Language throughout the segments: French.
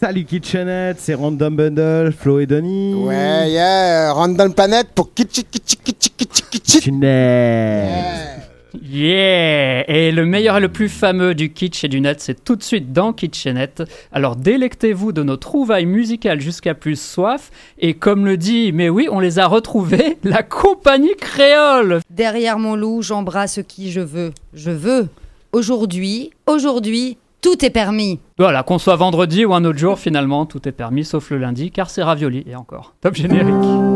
Salut Kitchenette, c'est Random Bundle, Flo et Denis. Ouais, yeah, Random Planet pour Kitchenette. Yeah! Et le meilleur et le plus fameux du kitsch et du net, c'est tout de suite dans Kitchenette. Alors délectez-vous de nos trouvailles musicales jusqu'à plus soif. Et comme le dit, mais oui, on les a retrouvés, la compagnie créole. Derrière mon loup, j'embrasse qui je veux. Je veux. Aujourd'hui, tout est permis. Voilà, qu'on soit vendredi ou un autre jour, finalement, tout est permis, sauf le lundi, car c'est ravioli. Et encore, top générique.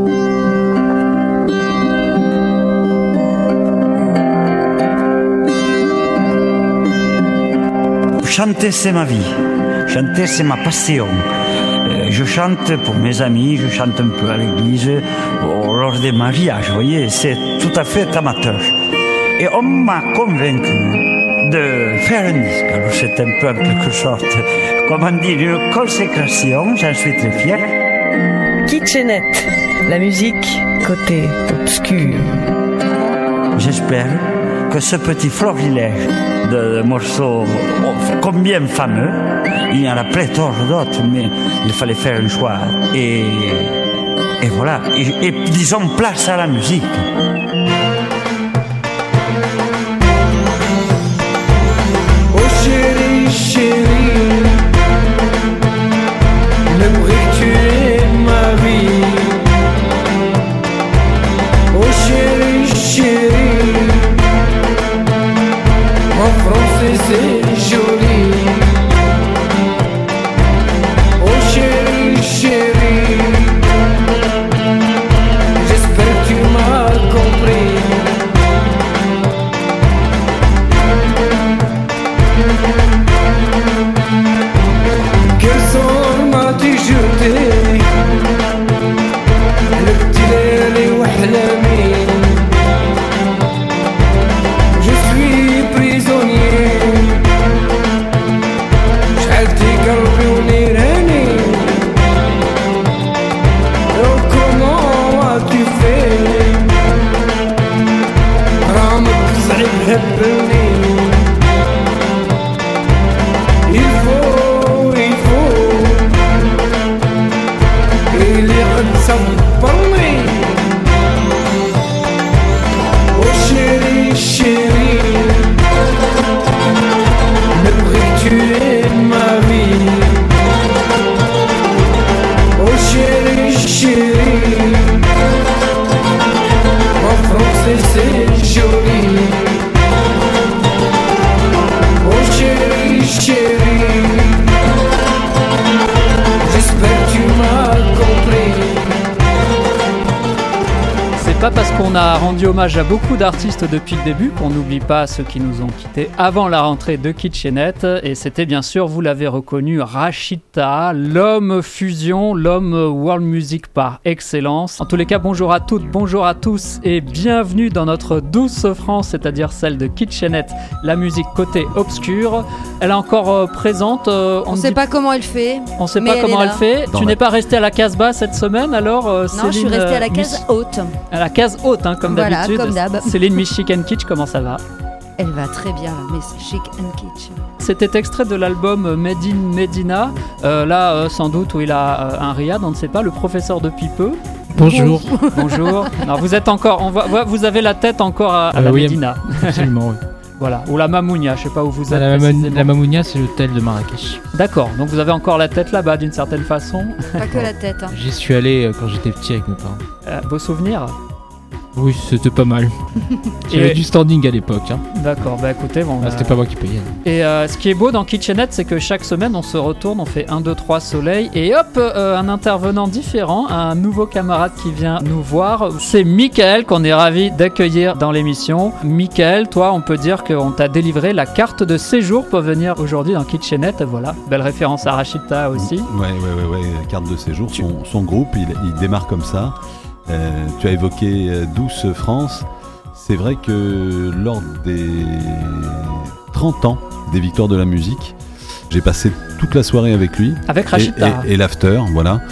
Chanter, c'est ma vie. Chanter, c'est ma passion. Je chante pour mes amis, je chante un peu à l'église, lors des mariages, vous voyez, c'est tout à fait amateur. Et on m'a convaincu de faire un disque. Alors c'est un peu en quelque sorte, comment dire, une consécration, j'en suis très fier. Kitchenette, la musique côté obscur. J'espère que ce petit florilège de morceaux combien fameux, il y en a pléthore d'autres, mais il fallait faire un choix. Et voilà, et disons place à la musique. Oh chérie, chérie, j'aimerais que tu es ma vie. Oh chérie, chérie, en français c'est joli. Oh chérie, chérie, j'espère que tu m'as compris. Quel sort m'as-tu jeté? Le petit Léli ou Ahlami. Je suis prisonnier. شعلتي قلبي ونيراني. Oh comment as-tu fait? رامك صعيب هبلني. Il اللي قد صبرني. Oh chérie, chérie, نبغيك tu es ma vie. Oh chérie, chérie, en français c'est joli. Oh chérie, chérie, j'espère que tu m'as compris. C'est pas parce qu'on a rendu hommage à beaucoup d'artistes depuis le début qu'on n'oublie pas ceux qui nous ont quittés avant la rentrée de Kitchenette. Et c'était bien sûr, vous l'avez reconnu, Rachita, l'homme fusion, l'homme world music par excellence. En tous les cas, bonjour à toutes, bonjour à tous et bienvenue dans notre douce France, c'est-à-dire celle de Kitchenette, la musique côté obscur. Elle est encore présente. On sait pas comment elle fait. On sait pas comment elle fait. Tu n'es pas resté à la Casbah cette semaine alors Non, Céline, je suis restée à la case haute. À la case haute, hein, comme Voilà, d'habitude. comme d'hab. Céline Michigan Kitsch, comment ça va? Elle va très bien, Miss Chic and Kitsch. C'était extrait de l'album Made in Medina. Sans doute, où il a un riad, on ne sait pas, le professeur de Pipeux. Bonjour. Bonjour. Alors, vous êtes encore, vous avez la tête encore à la oui, Médina. Absolument, oui. Voilà, ou la Mamounia, je sais pas où vous êtes. La Mamounia, c'est l'hôtel de Marrakech. D'accord, donc vous avez encore la tête là-bas d'une certaine façon. Pas que la tête. Hein. J'y suis allé quand j'étais petit avec mes parents. Beaux souvenirs? Oui, c'était pas mal. J'avais du standing à l'époque. Hein. D'accord, bah écoutez, bon. C'était pas moi qui payais. Et ce qui est beau dans Kitchenette, c'est que chaque semaine, on se retourne, on fait 1, 2, 3 soleils, et hop, un intervenant différent, un nouveau camarade qui vient nous voir. C'est Michael qu'on est ravi d'accueillir dans l'émission. Michael, toi, on peut dire qu'on t'a délivré la carte de séjour pour venir aujourd'hui dans Kitchenette. Voilà, belle référence à Rachita aussi. Ouais, carte de séjour. Son groupe, il démarre comme ça. Tu as évoqué Douce France. C'est vrai que lors des 30 ans des Victoires de la musique, j'ai passé toute la soirée avec lui. Avec Rachita. Et l'after, voilà.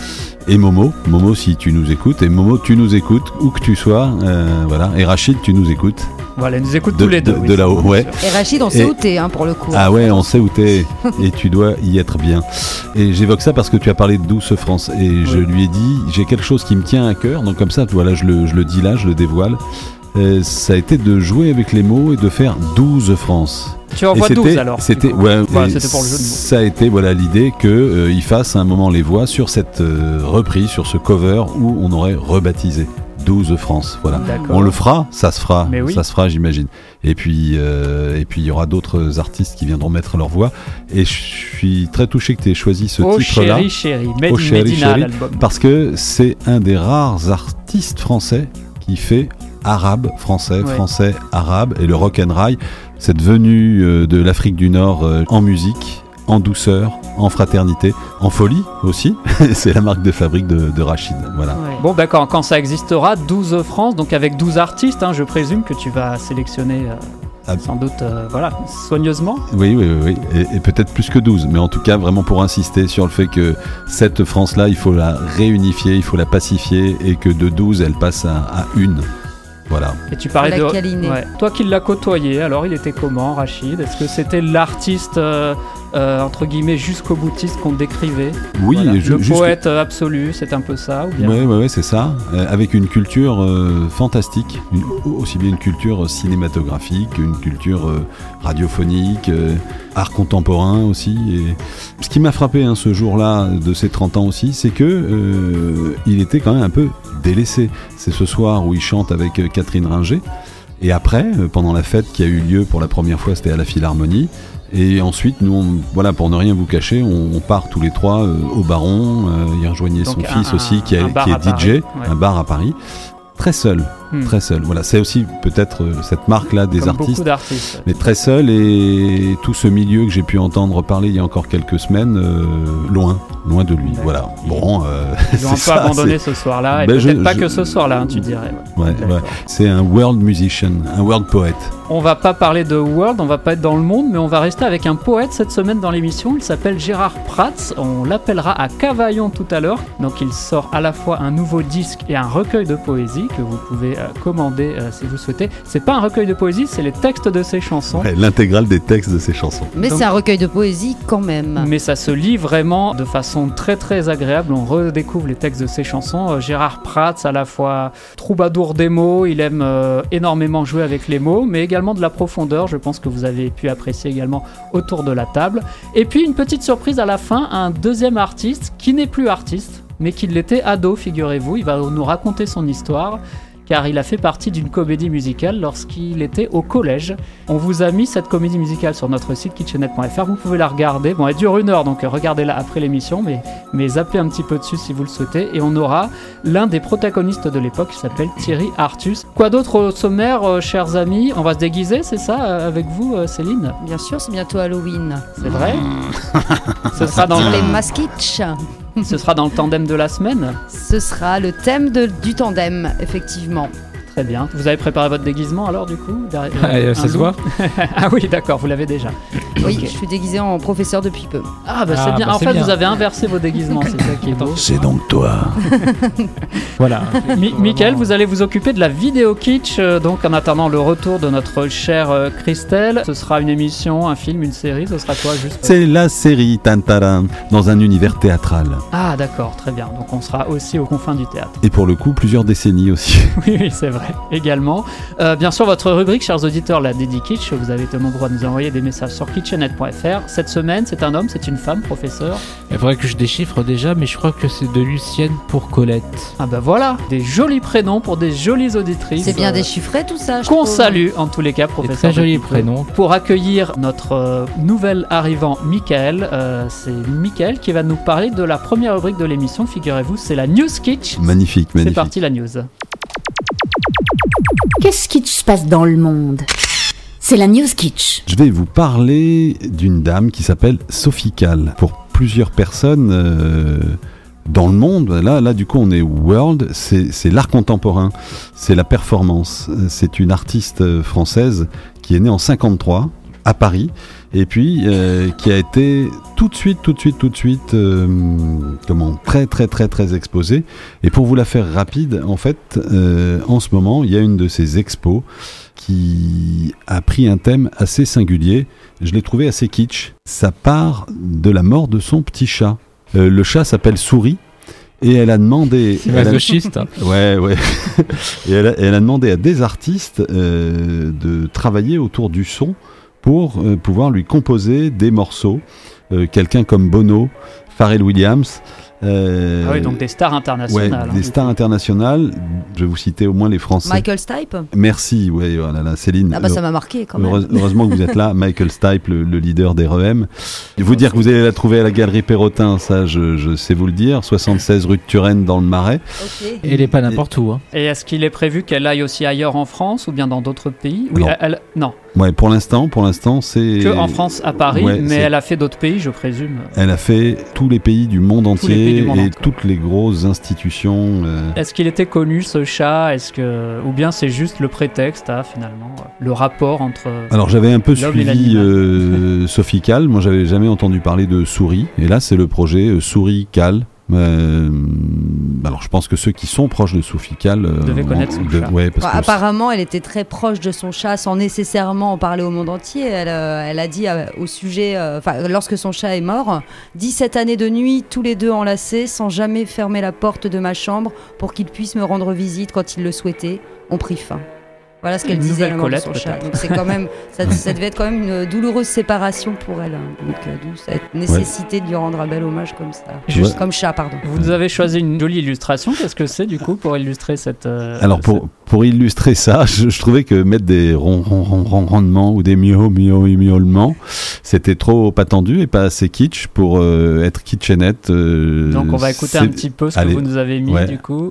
et Momo, si tu nous écoutes, et Momo, tu nous écoutes, où que tu sois, voilà, et Rachid, tu nous écoutes. Voilà, ils nous écoutent tous les deux. De là-haut, ouais. Et Rachid, on sait où t'es, pour le coup. Ah ouais, on sait où t'es, et tu dois y être bien. Et j'évoque ça parce que tu as parlé de Douce France, et je lui ai dit, j'ai quelque chose qui me tient à cœur, donc comme ça, voilà, je le dis là, je le dévoile. Ça a été de jouer avec les mots et de faire 12 France. Tu envoies 12 alors. C'était pour le jeu de mots. Ça a été l'idée qu'il fasse à un moment les voix sur cette reprise, sur ce cover où on aurait rebaptisé 12 France. Voilà. On le fera, ça se fera, ça se fera, j'imagine. Et puis il y aura d'autres artistes qui viendront mettre leur voix. Et je suis très touché que tu aies choisi ce titre-là. Chéri, Medina, l'album. Parce que c'est un des rares artistes français qui fait arabe, français, arabe, et le rock'n'rail, cette venue de l'Afrique du Nord en musique, en douceur, en fraternité, en folie aussi. C'est la marque de fabrique de Rachid. Voilà. Ouais. Bon, d'accord, quand ça existera, 12 France, donc avec 12 artistes, je présume que tu vas sélectionner sans doute soigneusement. Oui, et peut-être plus que 12, mais en tout cas vraiment pour insister sur le fait que cette France-là, il faut la réunifier, il faut la pacifier, et que de 12, elle passe à une. Voilà. Et tu parlais toi qui l'as côtoyé, alors il était comment, Rachid? Est-ce que c'était l'artiste entre guillemets jusqu'au boutiste qu'on décrivait? Oui, le poète absolu, c'est un peu ça, ou bien... Oui, c'est ça. Avec une culture fantastique, aussi bien une culture cinématographique, une culture radiophonique, art contemporain aussi. Et ce qui m'a frappé ce jour-là de ses 30 ans aussi, c'est que il était quand même un peu délaissé. C'est ce soir où il chante avec Catherine Ringer, et après, pendant la fête qui a eu lieu pour la première fois, c'était à la Philharmonie. Et ensuite, nous, pour ne rien vous cacher, on part tous les trois au Baron. Il rejoignait son fils aussi, qui est DJ, un bar à Paris. Très seul. Voilà, c'est aussi peut-être cette marque-là des comme artistes. Beaucoup d'artistes. Mais très seul, et tout ce milieu que j'ai pu entendre parler il y a encore quelques semaines, loin de lui. D'accord. Voilà. Bon, ils ont un peu abandonné ce soir-là, et peut-être pas que ce soir-là, tu dirais. Ouais. C'est un world musician, un world poète. On va pas parler de world, on va pas être dans le monde, mais on va rester avec un poète cette semaine dans l'émission. Il s'appelle Gérard Prats. On l'appellera à Cavaillon tout à l'heure. Donc il sort à la fois un nouveau disque et un recueil de poésie que vous pouvez commander si vous souhaitez. C'est pas un recueil de poésie, c'est les textes de ses chansons. Ouais, l'intégrale des textes de ses chansons. Mais donc, c'est un recueil de poésie quand même. Mais ça se lit vraiment de façon très très agréable. On redécouvre les textes de ses chansons. Gérard Prats, à la fois troubadour des mots, il aime énormément jouer avec les mots, mais également de la profondeur. Je pense que vous avez pu apprécier également autour de la table. Et puis une petite surprise à la fin, un deuxième artiste qui n'est plus artiste, mais qui l'était ado, figurez-vous. Il va nous raconter son histoire, car il a fait partie d'une comédie musicale lorsqu'il était au collège. On vous a mis cette comédie musicale sur notre site kitchenette.fr, vous pouvez la regarder. Bon, elle dure 1 heure, donc regardez-la après l'émission, mais zappez un petit peu dessus si vous le souhaitez. Et on aura l'un des protagonistes de l'époque qui s'appelle Thierry Artus. Quoi d'autre au sommaire, chers amis? On va se déguiser, c'est ça, avec vous, Céline? Bien sûr, c'est bientôt Halloween. C'est vrai. Ce sera dans les Maskitch. Ce sera dans le tandem de la semaine? Ce sera le thème du tandem, effectivement. Très bien. Vous avez préparé votre déguisement alors, du coup? Ça se voit. Ah oui, d'accord, vous l'avez déjà. Oui, okay. Je suis déguisée en professeur depuis peu. Ah bah c'est bien. En fait, vous avez inversé vos déguisements, c'est ça qui est beau. C'est donc toi. Voilà. Mickaël, vous allez vous occuper de la vidéo kitsch, donc en attendant le retour de notre chère Christelle. Ce sera une émission, un film, une série, ce sera quoi juste? C'est la série Tantaran, dans un univers théâtral. Ah d'accord, très bien. Donc on sera aussi aux confins du théâtre. Et pour le coup, plusieurs décennies aussi. Oui, c'est vrai. Également. Bien sûr, votre rubrique, chers auditeurs, la Dédi Kitsch, vous avez été nombreux à nous envoyer des messages sur kitchenette.fr. Cette semaine, c'est un homme, c'est une femme, professeur? Il faudrait que je déchiffre déjà, mais je crois que c'est de Lucienne pour Colette. Ah bah voilà, des jolis prénoms pour des jolies auditrices. C'est bien déchiffré tout ça, je qu'on trouve. Salue, en tous les cas, professeur. Très jolis prénoms. Pour accueillir notre nouvel arrivant, Mickaël, c'est Mickaël qui va nous parler de la première rubrique de l'émission, figurez-vous, c'est la News Kitsch. Magnifique. C'est parti, la news. Qu'est-ce qui se passe dans le monde? C'est la News Kitsch. Je vais vous parler d'une dame qui s'appelle Sophie Calle. Pour plusieurs personnes dans le monde, là du coup on est world, c'est l'art contemporain, c'est la performance. C'est une artiste française qui est née en 1953 à Paris et puis qui a été tout de suite très exposé. Et pour vous la faire rapide, en fait, en ce moment, il y a une de ces expos qui a pris un thème assez singulier. Je l'ai trouvé assez kitsch. Ça part de la mort de son petit chat. Le chat s'appelle Souris. Et elle a demandé... C'est masochiste. Ouais. Et elle a demandé à des artistes de travailler autour du son pour pouvoir lui composer des morceaux. Quelqu'un comme Bono, Pharrell Williams... Ah oui, donc des stars internationales. Ouais, des stars internationales. Je vais vous citer au moins les Français. Michael Stipe. Merci, ouais, voilà, Céline. Ah bah ça m'a marqué quand même. Heureusement que vous êtes là, Michael Stipe, le leader des REM. Vous dire que vous allez la trouver à la Galerie Perrotin, ça je sais vous le dire, 76 rue de Turenne dans le Marais. Okay. Et elle est pas n'importe où. Hein. Et est-ce qu'il est prévu qu'elle aille aussi ailleurs en France ou bien dans d'autres pays? Oui, non. Ouais, pour l'instant, c'est... Que en France, à Paris, mais elle a fait d'autres pays, je présume. Elle a fait tous les pays du monde entier et toutes les grosses institutions. Est-ce qu'il était connu, ce chat? Ou bien c'est juste le prétexte à, finalement, le rapport entre... Alors, j'avais un peu suivi Sophie Calle. Moi, j'avais jamais entendu parler de Souris. Et là, c'est le projet Souris Calle. Alors je pense que ceux qui sont proches de Sophie Calle devaient connaître son chat. Ouais, parce que apparemment elle était très proche de son chat sans nécessairement en parler au monde entier. Elle a dit au sujet, lorsque son chat est mort, 17 années de nuit tous les deux enlacés sans jamais fermer la porte de ma chambre pour qu'il puisse me rendre visite quand il le souhaitait. On prit fin. Voilà ce qu'elle disait de son chat. Donc c'est quand même, ça devait être quand même une douloureuse séparation pour elle. Donc d'où cette nécessité de lui rendre un bel hommage comme ça. Juste comme chat, pardon. Vous nous avez choisi une jolie illustration. Qu'est-ce que c'est du coup pour illustrer cette... Alors pour illustrer ça, je trouvais que mettre des ronronnements ou des miaulements, c'était trop pas tendu et pas assez kitsch pour être kitchenette. Donc on va écouter un petit peu ce que vous nous avez mis du coup.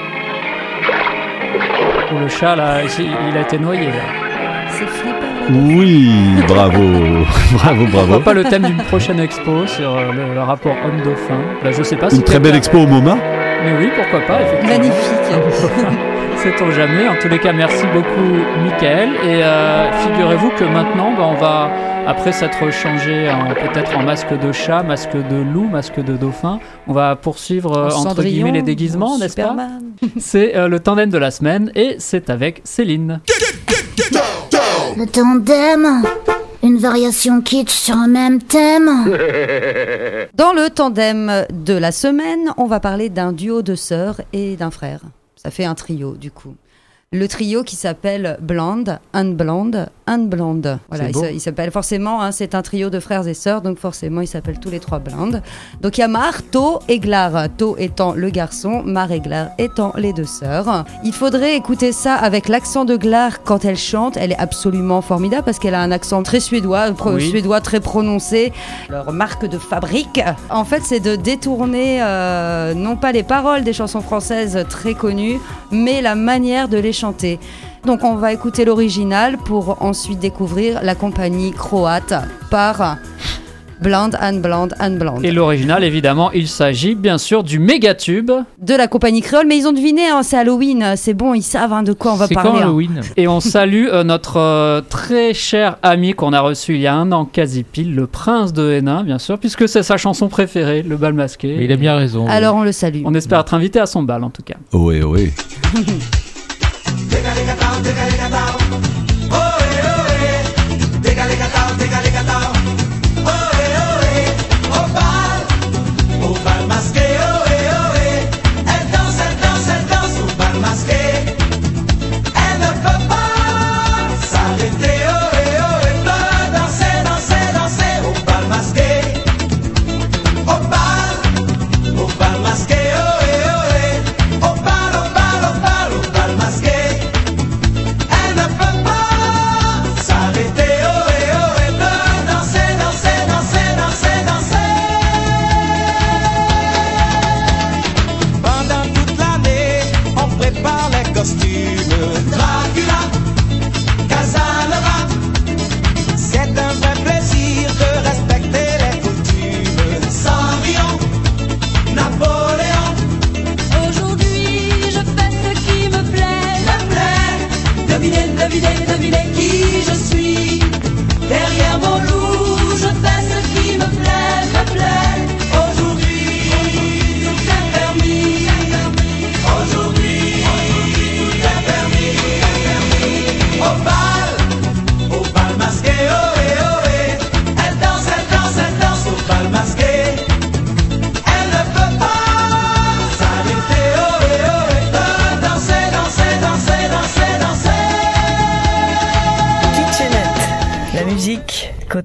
Le chat là, il a été noyé là. C'est flippant. Oui, bravo. Pourquoi pas le thème d'une prochaine expo sur le rapport homme-dauphin. Là, je sais pas. Une très belle expo au MoMA. Mais oui, pourquoi pas, effectivement. Magnifique. Sait-on jamais. En tous les cas, merci beaucoup, Mickaël. Et figurez-vous que maintenant, on va, après s'être changé peut-être en masque de chat, masque de loup, masque de dauphin, on va poursuivre entre guillemets les déguisements, n'est-ce pas? C'est le tandem de la semaine et c'est avec Céline. Le tandem, une variation kitsch sur un même thème. Dans le tandem de la semaine, on va parler d'un duo de sœurs et d'un frère. Ça fait un trio du coup. Le trio qui s'appelle Blonde, Unblonde, Unblonde. Voilà, il s'appelle forcément, c'est un trio de frères et sœurs, donc forcément ils s'appellent tous les trois Blonde. Donc il y a Mar, To et Glar. To étant le garçon, Mar et Glar étant les deux sœurs. Il faudrait écouter ça avec l'accent de Glar quand elle chante. Elle est absolument formidable parce qu'elle a un accent très suédois, suédois très prononcé. Leur marque de fabrique, en fait, c'est de détourner non pas les paroles des chansons françaises très connues, mais la manière de les chanter. Donc on va écouter l'original pour ensuite découvrir la compagnie croate par Blonde, Unblonde, Unblonde. Et l'original, évidemment, il s'agit bien sûr du mégatube de la compagnie créole, mais ils ont deviné, c'est Halloween, c'est bon, ils savent de quoi on va parler. C'est quand Halloween. Et on salue notre très cher ami qu'on a reçu il y a un an quasi pile, le Prince de Hénin, bien sûr, puisque c'est sa chanson préférée, le bal masqué. Mais il a bien raison. Alors on le salue. On espère être invité à son bal en tout cas. Oui.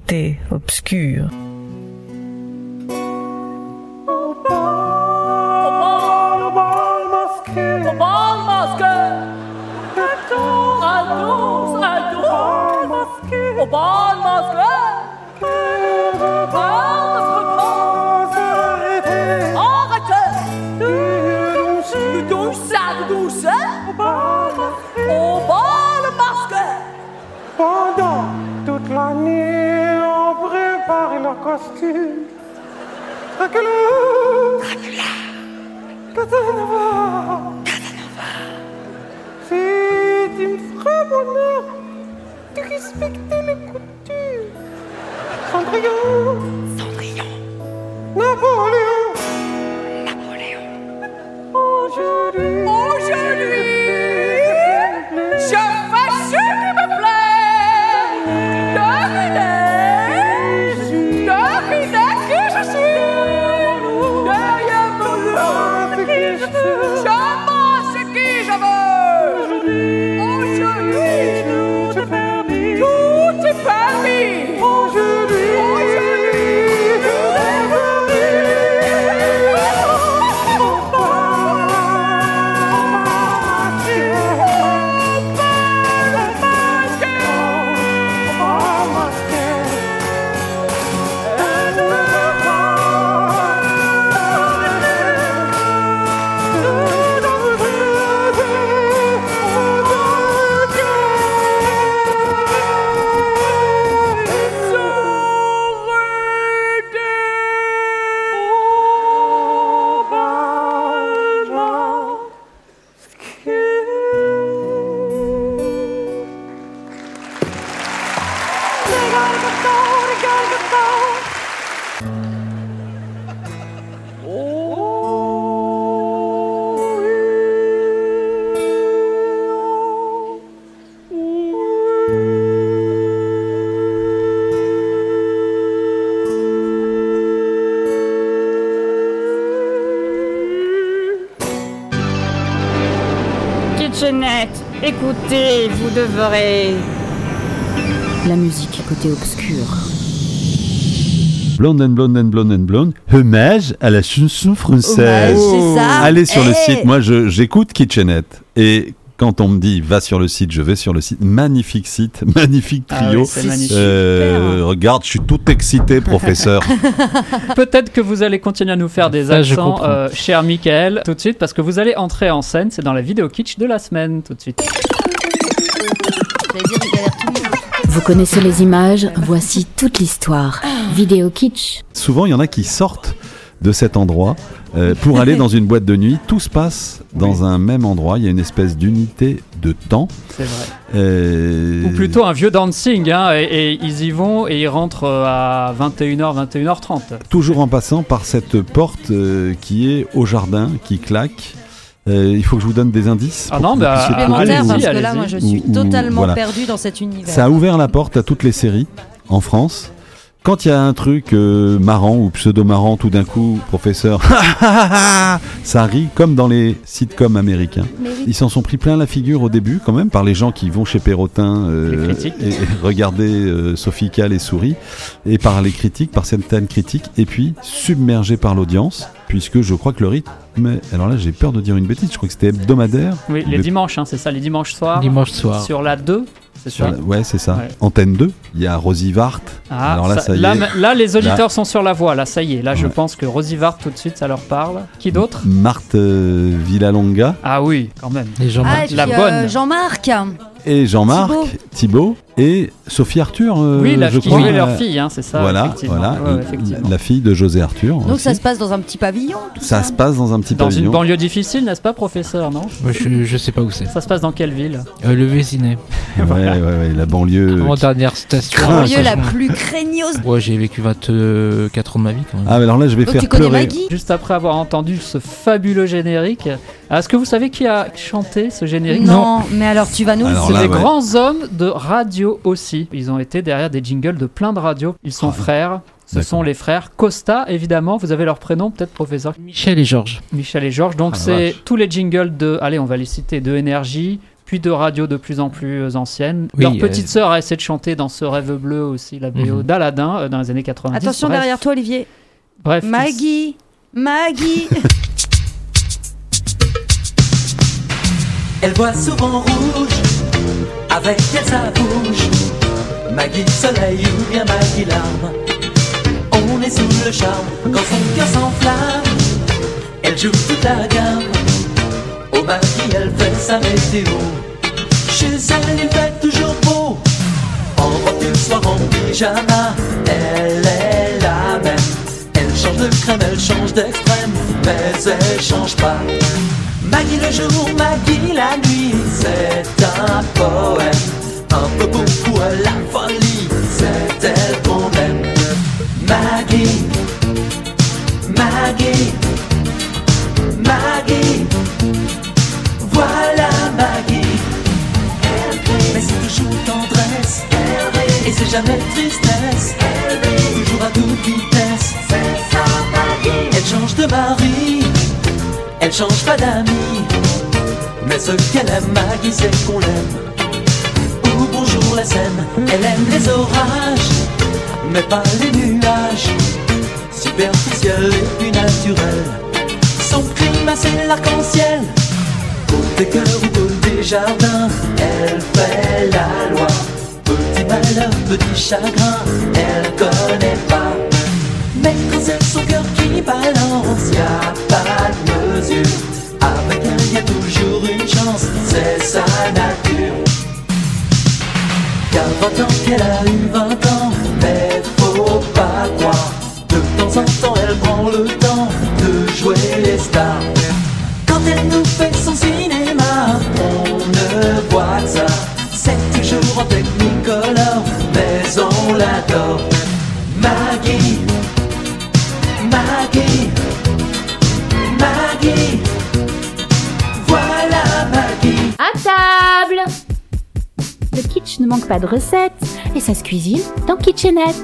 côté obscur. Pendant toute la nuit, on prépare le costume. Dracula. Casanova. Si tu me ferais bonheur de respecter les coutumes. Cendrillon. Napoléon. Aujourd'hui, je fais ce qui me plaît. Devinez qui je suis. Derrière mon nom, qui je suis. Je pense qui je veux. Aujourd'hui, tout est permis. Tout est permis. Aujourd'hui, tout est permis. Kitchenette, écoutez, vous devrez... La musique côté obscur. Blonde and Blonde and Blonde and Blonde, hommage à la chanson française. C'est ça. Allez sur le site, moi j'écoute Kitchenette et quand on me dit va sur le site, je vais sur le site. Magnifique site, magnifique trio. Ah oui, c'est magnifique. Regarde, je suis tout excité, professeur. Peut-être que vous allez continuer à nous faire des accents, cher Michael, tout de suite, parce que vous allez entrer en scène. C'est dans la vidéo kitsch de la semaine, tout de suite. Vous connaissez les images, voici toute l'histoire. Vidéo kitsch. Souvent, il y en a qui sortent de cet endroit pour aller dans une boîte de nuit. Tout se passe dans un même endroit. Il y a une espèce d'unité de temps. C'est vrai. Ou plutôt un vieux dancing, hein, et ils y vont et ils rentrent à 21h, 21h30. Toujours en passant par cette porte qui est au jardin, qui claque. Il faut que je vous donne des indices. Ah non, supplémentaire, parce que là, moi, je suis totalement perdu dans cet univers. Ça a ouvert la porte à toutes les séries en France. Quand il y a un truc marrant ou pseudo-marrant, tout d'un coup, professeur, ça rit comme dans les sitcoms américains. Oui. Ils s'en sont pris plein la figure au début, quand même, par les gens qui vont chez Perrotin et regarder Sophie Calle et Souris, et par les critiques, par certaines critiques, et puis submergés par l'audience, puisque je crois que le rythme, alors là j'ai peur de dire une bêtise, je crois que c'était hebdomadaire. Oui, les dimanches, hein, c'est ça, les dimanches soirs. Dimanche soir. Sur la 2. C'est ça. Ouais, c'est ça. Ouais. Antenne 2, il y a Rosy Vart. Ah, alors là, ça y est. Là, les auditeurs sont sur la voie. Là, ça y est. Là, je pense que Rosy Vart, tout de suite, ça leur parle. Qui d'autre ? Marthe Villalonga. Ah oui, quand même. Et Jean-Marc. La bonne. Jean-Marc. Et Jean-Marc, Thibaut et Sophie Arthur. Oui, la qui jouait leur fille, hein, c'est ça. Voilà, la fille de José Arthur. Donc aussi. Ça se passe dans un petit pavillon. Ça se passe dans un petit pavillon. Dans une banlieue difficile, n'est-ce pas, professeur, non ? Je sais pas où c'est. Ça se passe dans quelle ville ? Le Vésinet. Ouais, la banlieue. En dernière station. La banlieue la plus craignos. Ouais, j'ai vécu 24 ans de ma vie quand même. Ah, mais alors là, je vais faire pleurer. Juste après avoir entendu ce fabuleux générique, est-ce que vous savez qui a chanté ce générique ? Non, mais alors tu vas nous le dire. C'est des grands hommes de radio aussi. Ils ont été derrière des jingles de plein de radios. Ils sont frères. Ce sont les frères Costa, évidemment. Vous avez leur prénom, peut-être, professeur ? Michel et Georges. Michel et Georges. Donc, c'est tous les jingles de... Allez, on va les citer. De Énergie, puis de radios de plus en plus anciennes. Oui, Leur petite sœur a essayé de chanter dans Ce rêve bleu aussi, la BO d'Aladin dans les années 90. Attention derrière toi, Olivier. Bref. Maggie. Elle voit souvent rouge, avec elle ça bouge. Maggie soleil ou bien Maggie larme. On est sous le charme quand son cœur s'enflamme. Elle joue toute la gamme. Au Maggie elle fait sa météo. Chez elle il fait toujours beau. En robe du soir en pyjama. Elle est la même. Elle change de crème, elle change d'extrême, mais elle change pas. Maggie le jour, Maggie la nuit, c'est un poème. Un peu beaucoup à la folie, c'est elle qu'on aime. Maggie, Maggie, Maggie, voilà Maggie. Mais c'est toujours tendresse, et c'est jamais tristesse, toujours à toute vitesse. C'est ça Maggie. Elle change de mari, elle change pas d'amis, mais ce qu'elle aime, Maggie, c'est qu'on l'aime. Ou bonjour la Seine, elle aime les orages, mais pas les nuages. Superficiel et puis naturel, son climat c'est l'arc-en-ciel. Côté cœur ou côté jardin, elle fait la loi. Petit malheur, petit chagrin, elle connaît pas. Mais quand c'est son cœur qui balance, y'a pas de mesure. Avec elle y'a toujours une chance, c'est sa nature. Y'a 20 ans qu'elle a eu 20 ans, mais faut pas croire. De temps en temps elle prend le temps de jouer les stars. Quand elle nous fait son cinéma, on ne voit que ça. C'est toujours en technicolor, mais on l'adore. Maggie, Maggie, Maggie, voilà Maggie. À table! Le kitsch ne manque pas de recettes et ça se cuisine dans Kitchenette.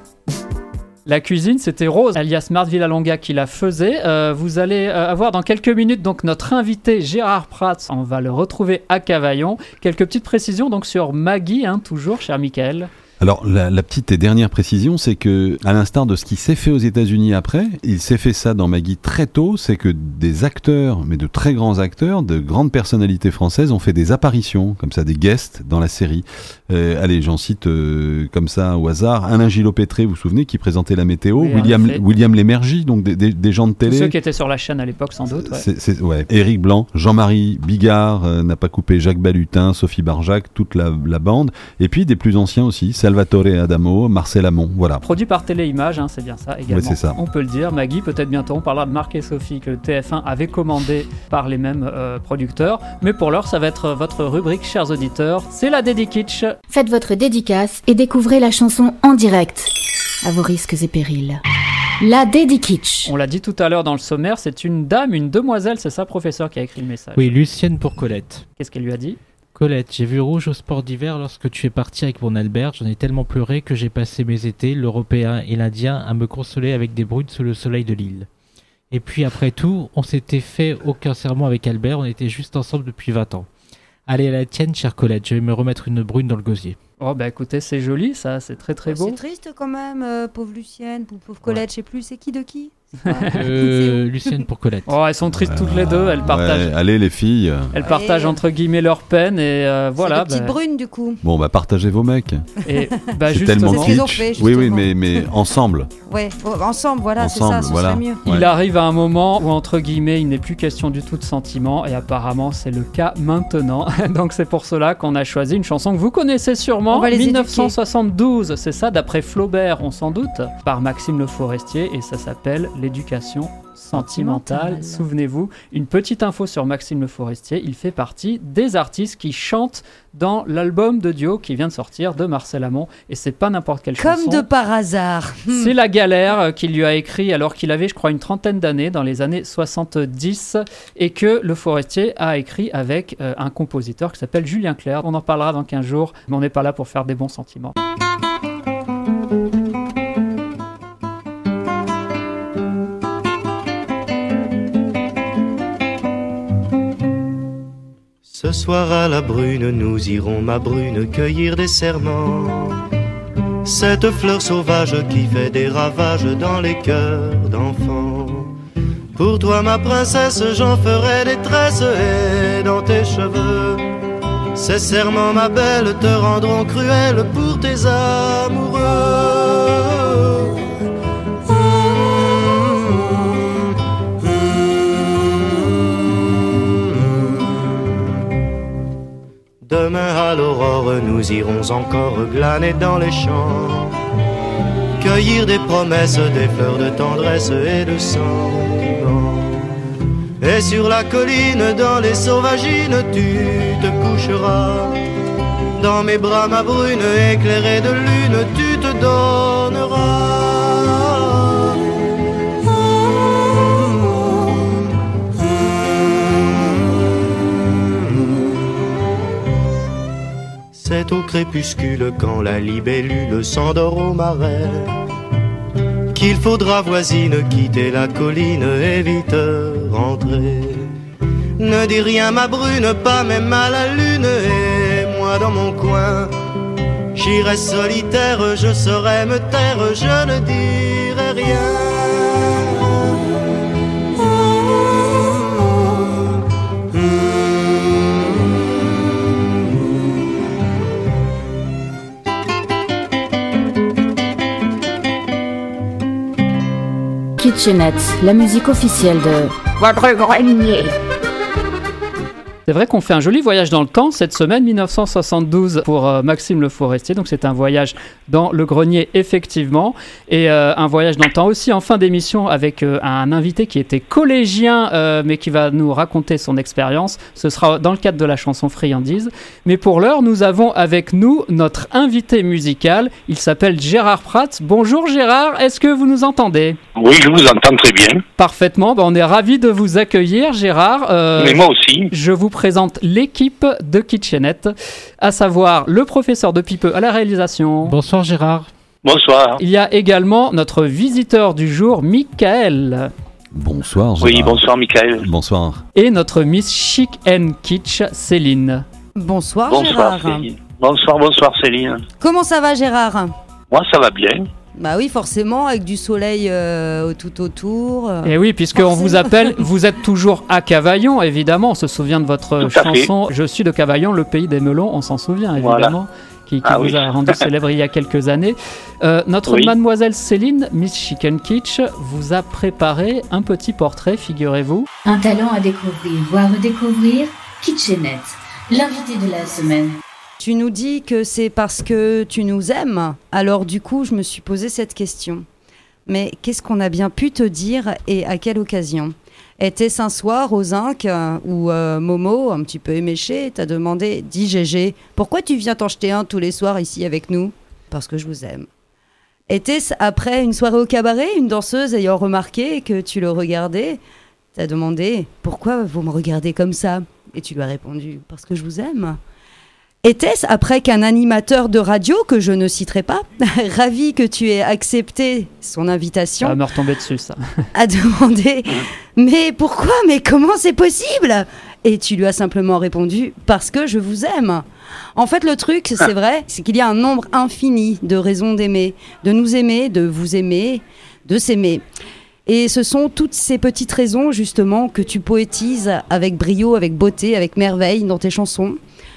La cuisine, c'était Rose, alias Marthe Villalonga, qui la faisait. Vous allez avoir dans quelques minutes donc notre invité Gérard Prats. On va le retrouver à Cavaillon. Quelques petites précisions donc sur Maggie, toujours, cher Michael. Alors, la petite et dernière précision, c'est que, à l'instar de ce qui s'est fait aux États-Unis après, il s'est fait ça dans Maggie très tôt, c'est que des acteurs, mais de très grands acteurs, de grandes personnalités françaises ont fait des apparitions, comme ça, des guests dans la série. Allez, j'en cite comme ça au hasard. Alain Gillot-Pétré, vous vous souvenez, qui présentait la météo. Oui, William Lémergie, donc des gens de télé. Tous ceux qui étaient sur la chaîne à l'époque, sans doute. Ouais. Ouais. Éric Blanc, Jean-Marie Bigard, n'a pas coupé Jacques Balutin, Sophie Barjac, toute la bande. Et puis des plus anciens aussi, Salvatore Adamo, Marcel Amont, voilà. Produit par Téléimages, c'est bien ça également. Ouais, c'est ça. On peut le dire. Maggie, peut-être bientôt, on parlera de Marc et Sophie que TF1 avait commandé par les mêmes producteurs. Mais pour l'heure, ça va être votre rubrique, chers auditeurs. C'est la Dédikitsch. Faites votre dédicace et découvrez la chanson en direct, à vos risques et périls. La Dédikitsch. On l'a dit tout à l'heure dans le sommaire, c'est une dame, une demoiselle, c'est ça, professeur, qui a écrit le message. Oui, Lucienne pour Colette. Qu'est-ce qu'elle lui a dit ? Colette, j'ai vu rouge au sport d'hiver lorsque tu es parti avec mon Albert. J'en ai tellement pleuré que j'ai passé mes étés, l'Européen et l'Indien, à me consoler avec des brunes sous le soleil de l'île. Et puis après tout, on s'était fait aucun serment avec Albert, on était juste ensemble depuis 20 ans. Allez à la tienne, chère Colette, je vais me remettre une brune dans le gosier. Oh bah écoutez, c'est joli ça, c'est très très beau. C'est triste quand même, pauvre Lucienne, pauvre Colette, je sais plus, c'est qui de qui? Lucienne pour Colette. Oh, elles sont tristes toutes les deux, elles partagent. Ouais, allez les filles. Elles partagent entre guillemets leur peine et voilà. C'est des petites brunes du coup. Bon, bah partagez vos mecs. Et c'est tellement c'est ce qu'ils ont kitsch. fait, Oui, mais ensemble. Ouais, ensemble, voilà, Ensemble, c'est ça, ce voilà. serait mieux. Il arrive à un moment où entre guillemets, il n'est plus question du tout de sentiments et apparemment c'est le cas maintenant. Donc c'est pour cela qu'on a choisi une chanson que vous connaissez sûrement, On va les 1972, c'est ça, d'après Flaubert, on s'en doute, par Maxime Le Forestier et ça s'appelle L'éducation sentimentale. Souvenez-vous, une petite info sur Maxime Le Forestier, il fait partie des artistes qui chantent dans l'album de duo qui vient de sortir de Marcel Amont et c'est pas n'importe quelle chanson. Comme de par hasard. C'est La Galère qu'il lui a écrit alors qu'il avait, je crois, une trentaine d'années, dans les années 70, et que Le Forestier a écrit avec un compositeur qui s'appelle Julien Clerc. On en parlera dans 15 jours, mais on n'est pas là pour faire des bons sentiments. Ce soir à la brune, nous irons, ma brune, cueillir des serments. Cette fleur sauvage qui fait des ravages dans les cœurs d'enfants. Pour toi, ma princesse, j'en ferai des tresses et dans tes cheveux. Ces serments, ma belle, te rendront cruelle pour tes amoureux. Demain à l'aurore, nous irons encore glaner dans les champs, cueillir des promesses, des fleurs de tendresse et de sentiments. Et sur la colline, dans les sauvagines, tu te coucheras. Dans mes bras, ma brune, éclairée de lune, tu te donneras. C'est au crépuscule, quand la libellule s'endort au marais, qu'il faudra, voisine, quitter la colline et vite rentrer. Ne dis rien, ma brune, pas même à la lune, et moi dans mon coin, j'irai solitaire, je saurai me taire, je ne dirai rien. Kitchenette, la musique officielle de Votre grenier. C'est vrai qu'on fait un joli voyage dans le temps cette semaine, 1972 pour Maxime Le Forestier, donc c'est un voyage dans le grenier effectivement, et un voyage dans le temps aussi en fin d'émission avec un invité qui était collégien mais qui va nous raconter son expérience. Ce sera dans le cadre de la chanson Friandise, mais pour l'heure nous avons avec nous notre invité musical, il s'appelle Gérard Pratt. Bonjour Gérard, est-ce que vous nous entendez ? Oui, je vous entends très bien. Parfaitement, on est ravis de vous accueillir Gérard. Mais moi aussi. Je vous présente l'équipe de Kitchenette, à savoir le professeur de Pipeux à la réalisation. Bonsoir Gérard. Bonsoir. Il y a également notre visiteur du jour, Michael. Bonsoir Gérard. Oui, bonsoir Michael. Bonsoir. Et notre Miss Chic and Kitsch, Céline. Bonsoir, Bonsoir Gérard. Céline. Bonsoir Céline. Comment ça va Gérard ? Moi ça va bien. Bah oui, forcément, avec du soleil tout autour. Et oui, puisqu'on vous appelle, vous êtes toujours à Cavaillon, évidemment. On se souvient de votre chanson « Je suis de Cavaillon, le pays des melons », on s'en souvient, évidemment, qui vous a rendu célèbre il y a quelques années. Notre mademoiselle Céline, Miss Chicken Kitsch, vous a préparé un petit portrait, figurez-vous. Un talent à découvrir ou à redécouvrir, Kitchenette, l'invité de la semaine. Tu nous dis que c'est parce que tu nous aimes. Alors du coup, je me suis posé cette question. Mais qu'est-ce qu'on a bien pu te dire et à quelle occasion ? Était-ce un soir au Zinc où Momo, un petit peu éméché, t'a demandé « Dis Gégé, pourquoi tu viens t'en jeter un tous les soirs ici avec nous ?»« Parce que je vous aime. » Était-ce après une soirée au cabaret, une danseuse ayant remarqué que tu le regardais, t'a demandé « Pourquoi vous me regardez comme ça ?» Et tu lui as répondu « Parce que je vous aime. » Était-ce après qu'un animateur de radio, que je ne citerai pas, ravi que tu aies accepté son invitation, ça va me retomber dessus, ça. a demandé « Mais pourquoi ? Mais comment c'est possible ?» Et tu lui as simplement répondu « Parce que je vous aime ». En fait, le truc, c'est vrai, c'est qu'il y a un nombre infini de raisons d'aimer, de nous aimer, de vous aimer, de s'aimer. Et ce sont toutes ces petites raisons, justement, que tu poétises avec brio, avec beauté, avec merveille dans tes chansons.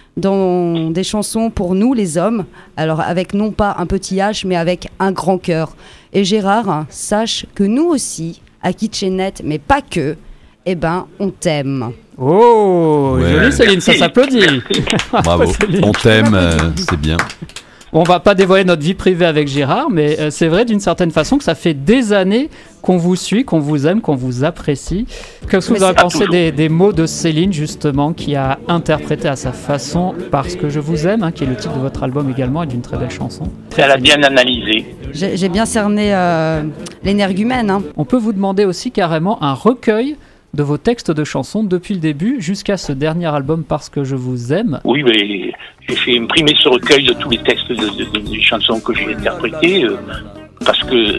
Dans des chansons pour nous les hommes, alors avec non pas un petit H mais avec un grand cœur. Et Gérard, sache que nous aussi, à Kitchenette, mais pas que, eh ben on t'aime. Oh, joli Céline, ça s'applaudit. Bravo, on t'aime, c'est bien. On va pas dévoiler notre vie privée avec Gérard, mais c'est vrai d'une certaine façon que ça fait des années qu'on vous suit, qu'on vous aime, qu'on vous apprécie. Qu'est-ce que vous avez pensé des mots de Céline, justement, qui a interprété à sa façon « Parce que je vous aime », qui est le titre de votre album également, et d'une très belle chanson. Elle a bien analysé. J'ai bien cerné l'énergumène. Hein. On peut vous demander aussi carrément un recueil de vos textes de chansons depuis le début jusqu'à ce dernier album « Parce que je vous aime ». Oui, mais j'ai fait imprimer ce recueil de tous les textes des chansons que j'ai interprétées, parce que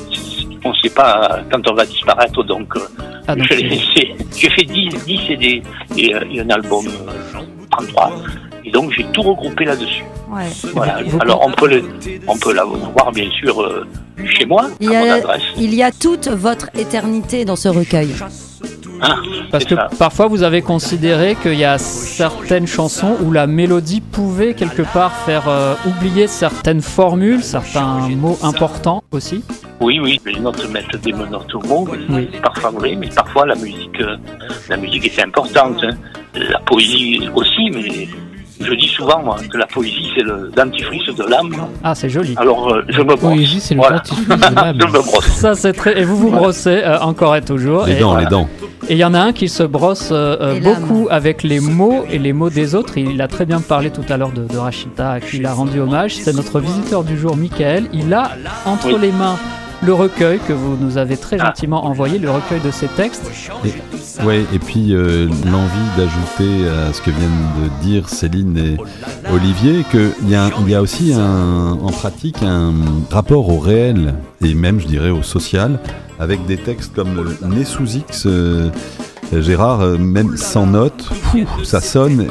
on ne sait pas quand on va disparaître, donc je l'ai laissé. J'ai fait 10 CD et un album 33. Et donc j'ai tout regroupé là-dessus. Ouais. Voilà. Alors on peut la voir bien sûr chez moi, à mon adresse. Il y a toute votre éternité dans ce recueil. Parce que parfois vous avez considéré qu'il y a certaines chansons où la mélodie pouvait quelque part faire oublier certaines formules, certains mots importants aussi. Oui, les notes mettent des menottes au mot, oui. C'est parfois vrai, mais parfois la musique est importante. Hein. La poésie aussi, mais je dis souvent moi, que la poésie c'est le dentifrice de l'âme. Ah, c'est joli. Alors je me brosse. La poésie c'est le dentifrice de l'âme. Je me brosse. Ça c'est très. Et vous brossez encore et toujours. Les dents. Et il y en a un qui se brosse beaucoup avec les mots et les mots des autres. Il a très bien parlé tout à l'heure de Rachita, à qui il a rendu hommage. C'est notre visiteur du jour, Michael. Il a entre les mains le recueil que vous nous avez très gentiment envoyé, le recueil de ses textes. Et puis l'envie d'ajouter à ce que viennent de dire Céline et Olivier, qu'il y a aussi en pratique un rapport au réel, et même je dirais au social, avec des textes comme Né sous X, Gérard, même sans notes, ça sonne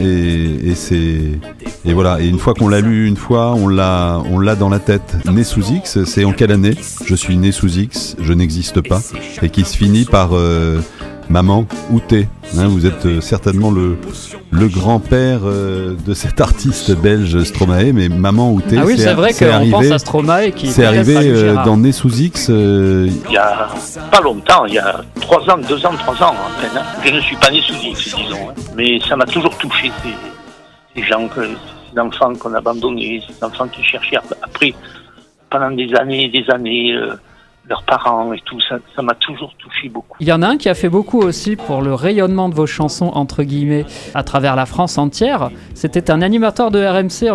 et voilà. Et une fois qu'on l'a lu, on l'a dans la tête. Né sous X, c'est en quelle année ? Je suis né sous X, je n'existe pas, et qui se finit par Maman, où t'es ? Vous êtes certainement le grand-père de cet artiste belge Stromae, mais Maman, où t'es ? Ah oui, c'est vrai qu'on pense à Stromae qui c'est arrivé dans Né sous X. Il y a pas longtemps, il y a 3 ans, 2 ans, 3 ans à peine. Je ne suis pas né sous X, disons. Mais ça m'a toujours touché, ces gens, ces enfants qu'on a abandonnés, ces enfants qui cherchaient après, pendant des années et des années, leurs parents et tout, ça m'a toujours touché beaucoup. Il y en a un qui a fait beaucoup aussi pour le rayonnement de vos chansons, entre guillemets, à travers la France entière. C'était un animateur de RMC en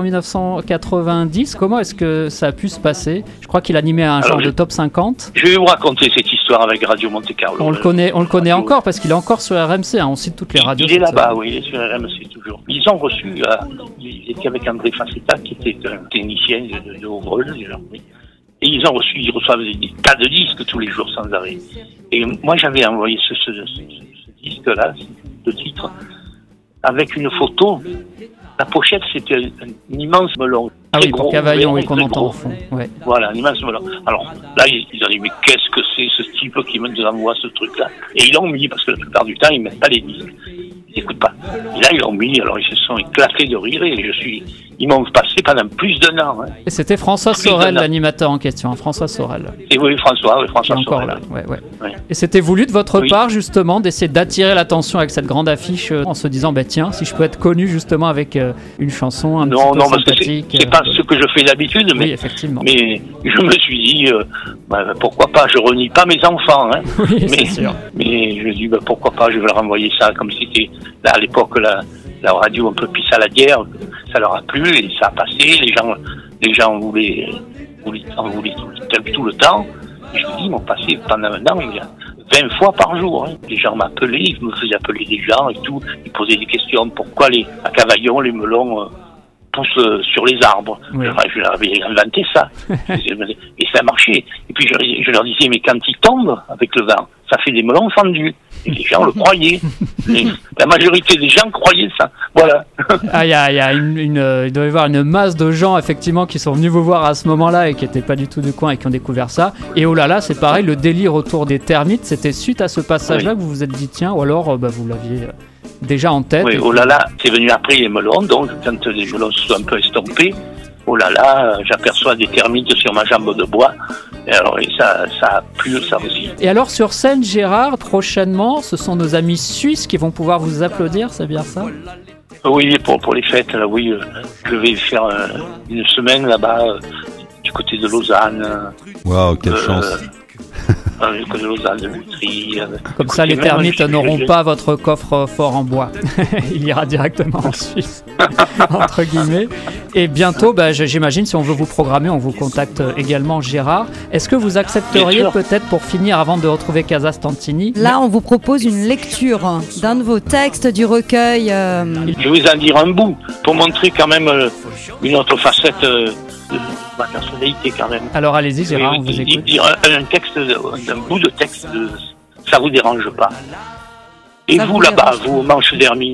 1990. Comment est-ce que ça a pu se passer ? Je crois qu'il animait un genre de top 50. Je vais vous raconter cette histoire avec Radio Monte Carlo. On le connaît encore parce qu'il est encore sur RMC. On cite toutes les radios. Il est là-bas, oui, il est sur RMC toujours. Ils ont reçu, ils étaient avec André Facetta, qui était un technicien de Haut-Breul, et ils reçoivent des tas de disques tous les jours sans arrêt. Et moi, j'avais envoyé ce disque-là, le titre, avec une photo. La pochette, c'était un immense melon. Ah oui, pour Cavaillon, oui, qu'on entend au fond. Ouais. Voilà, un immense melon. Alors là, ils ont dit, mais qu'est-ce que c'est ce type qui nous envoie ce truc-là ? Et ils l'ont mis, parce que la plupart du temps, ils ne mettent pas les disques. Ils n'écoutent pas. Et là, ils l'ont mis, alors ils se sont éclatés de rire, et ils m'ont passé pendant plus d'1 an. Hein. Et c'était François Sorel, l'animateur en question, François Sorel. Et oui, François Sorel. Encore là, ouais. Et c'était voulu de votre part, justement, d'essayer d'attirer l'attention avec cette grande affiche, en se disant, tiens, si je peux être connu, justement, avec une chanson un petit peu sympathique. C'est pas ce que je fais d'habitude, mais, oui, effectivement. Mais je me suis dit, pourquoi pas, je renie pas mes enfants. Hein. Oui, c'est sûr. Mais je me dis, pourquoi pas, je vais leur envoyer ça, comme si c'était, là, à l'époque, la radio un peu pisse à la guerre, ça leur a plu et ça a passé, les gens en voulaient tout le temps. Et je me dis, ils m'ont passé pendant un an, il y a 20 fois par jour. Hein. Les gens m'appelaient, ils me faisaient appeler des gens et tout, ils posaient des questions, pourquoi à Cavaillon, les melons poussent sur les arbres. Oui. Je leur avais inventé ça. Et ça a marché. Et puis je leur disais, mais quand ils tombent avec le vent, ça fait des melons fendus. Et les gens le croyaient. La majorité des gens croyaient ça. Voilà. Il doit y avoir une masse de gens, effectivement, qui sont venus vous voir à ce moment-là et qui n'étaient pas du tout du coin et qui ont découvert ça. Et oh là là, c'est pareil, le délire autour des termites, c'était suite à ce passage-là que vous vous êtes dit, tiens, ou alors vous l'aviez déjà en tête. Oui, oh là là, c'est venu après les melons, donc quand les melons se sont un peu estompés, oh là là, j'aperçois des termites sur ma jambe de bois. Et alors, ça a plu, ça aussi. Et alors, sur scène, Gérard, prochainement, ce sont nos amis suisses qui vont pouvoir vous applaudir, c'est bien ça ? Oui, pour les fêtes, là, oui. Je vais faire une semaine là-bas, du côté de Lausanne. Waouh, quelle chance! Du côté de Lausanne, de Lutry. Comme ça, les termites n'auront pas votre coffre-fort en bois. Il ira directement en Suisse, entre guillemets. Et bientôt, j'imagine, si on veut vous programmer, on vous contacte également, Gérard. Est-ce que vous accepteriez peut-être, pour finir, avant de retrouver Casa Stantini... Là, on vous propose une lecture d'un de vos textes du recueil. Je vais en dire un bout, pour montrer quand même une autre facette de ma personnalité, quand même. Alors allez-y, Gérard, on vous écoute. Dire un bout de texte, ça vous dérange pas. Et ça vous là-bas, vous, manches d'hermine,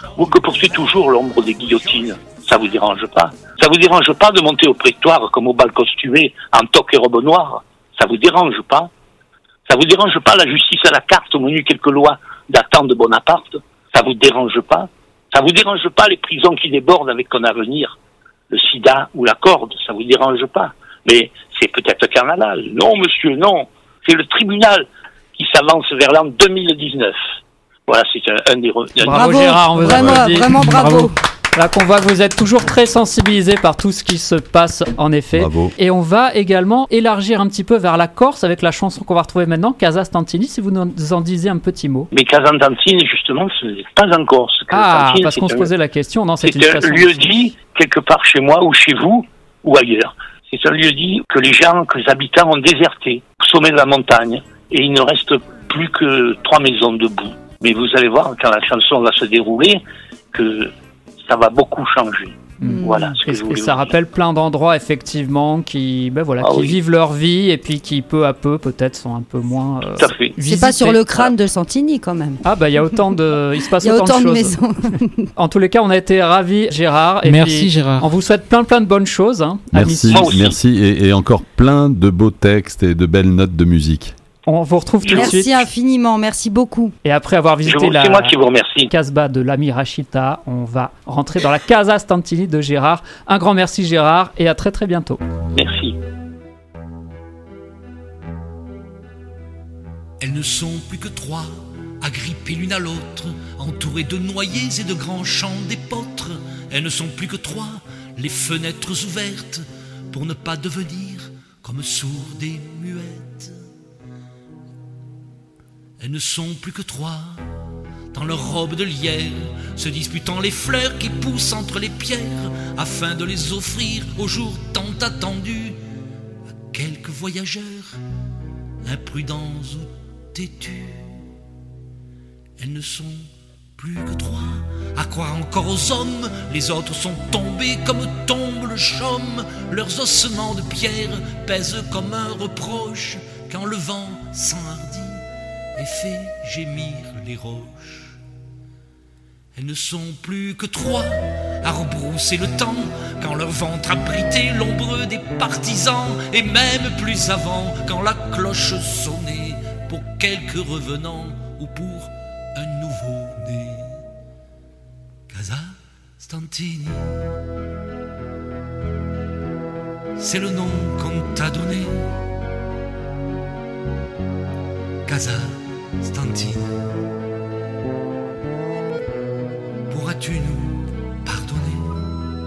ou que poursuit toujours l'ombre des guillotines. Ça vous dérange pas? Ça vous dérange pas de monter au prétoire comme au bal costumé, en toque et robe noire? Ça vous dérange pas? Ça vous dérange pas la justice à la carte au menu quelques lois datant de Bonaparte? Ça vous dérange pas? Ça vous dérange pas les prisons qui débordent avec un avenir? Le sida ou la corde, ça vous dérange pas? Mais c'est peut-être carnaval. Non, monsieur, non. C'est le tribunal qui s'avance vers l'an 2019. Voilà, c'est un des... Bravo Gérard, on vous applaudit. Vraiment bravo. Là qu'on voit que vous êtes toujours très sensibilisé par tout ce qui se passe en effet. Bravo. Et on va également élargir un petit peu vers la Corse avec la chanson qu'on va retrouver maintenant, Casa Stantini, si vous nous en disiez un petit mot. Mais Casa Stantini, justement, ce n'est pas en Corse. Parce qu'on se posait la question. Non, c'est un lieu-dit quelque part chez moi ou chez vous ou ailleurs. C'est un lieu-dit que les habitants ont déserté au sommet de la montagne et il ne reste plus que 3 maisons debout. Mais vous allez voir quand la chanson va se dérouler que ça va beaucoup changer. Voilà. Et ça rappelle plein d'endroits effectivement qui vivent leur vie et puis qui peu à peu peut-être sont un peu moins. Tout à fait. C'est pas sur le crâne de Santini quand même. Ah bah il y a autant de, il se passe Il y a autant de choses. maisons. En tous les cas, on a été ravis, Gérard. Et merci puis, Gérard. On vous souhaite plein de bonnes choses. Hein, merci et encore plein de beaux textes et de belles notes de musique. On vous retrouve tout de suite. Merci infiniment, merci beaucoup. Et après avoir visité c'est moi qui vous remercie. Casbah de l'ami Rachita, on va rentrer dans la Casa Stantini de Gérard. Un grand merci Gérard et à très très bientôt. Merci. Elles ne sont plus que 3, agrippées l'une à l'autre, entourées de noyers et de grands champs d'épeautres. Elles ne sont plus que 3, les fenêtres ouvertes, pour ne pas devenir comme sourdes et muettes. Elles ne sont plus que 3, dans leurs robes de lierre, se disputant les fleurs qui poussent entre les pierres, afin de les offrir au jour tant attendu à quelques voyageurs, imprudents ou têtus. Elles ne sont plus que 3, à croire encore aux hommes, les autres sont tombés comme tombe le chaume, leurs ossements de pierre pèsent comme un reproche, quand le vent s'enhardit et fait gémir les roches. Elles ne sont plus que 3 à rebrousser le temps, quand leur ventre abritait l'ombre des partisans, et même plus avant, quand la cloche sonnait pour quelques revenants ou pour un nouveau-né. Casa Stantini, c'est le nom qu'on t'a donné. Casa Stantini, pourras-tu nous pardonner?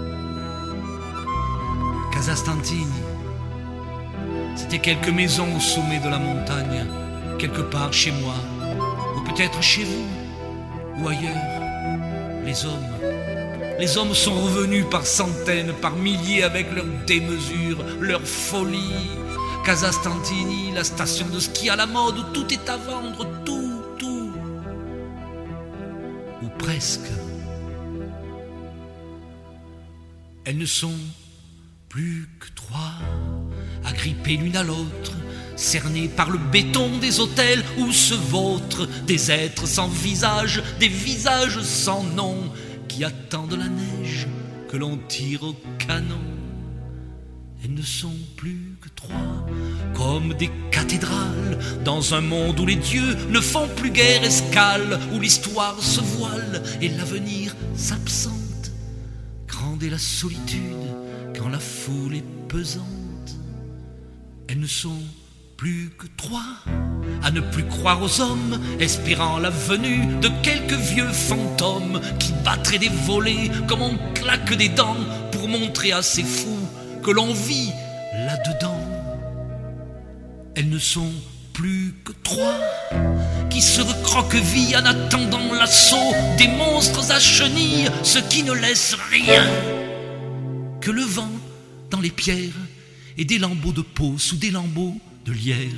Casa Stantini, c'était quelques maisons au sommet de la montagne, quelque part chez moi, ou peut-être chez vous, ou ailleurs. Les hommes sont revenus par centaines, par milliers, avec leur démesure, leur folie. Casa Stantini, la station de ski à la mode où tout est à vendre, tout, ou presque. Elles ne sont plus que 3, agrippées l'une à l'autre, cernées par le béton des hôtels où se vautrent des êtres sans visage, des visages sans nom, qui attendent la neige que l'on tire au canon. Elles ne sont plus que 3, comme des cathédrales, dans un monde où les dieux ne font plus guère escale, où l'histoire se voile et l'avenir s'absente. Grande est la solitude quand la foule est pesante. Elles ne sont plus que 3 à ne plus croire aux hommes, espérant la venue de quelques vieux fantômes qui battraient des volets comme on claque des dents pour montrer à ces fous que l'on vit là-dedans. Elles ne sont plus que 3 qui se recroquevillent en attendant l'assaut des monstres à chenilles, ceux qui ne laissent rien que le vent dans les pierres et des lambeaux de peau sous des lambeaux de lierre.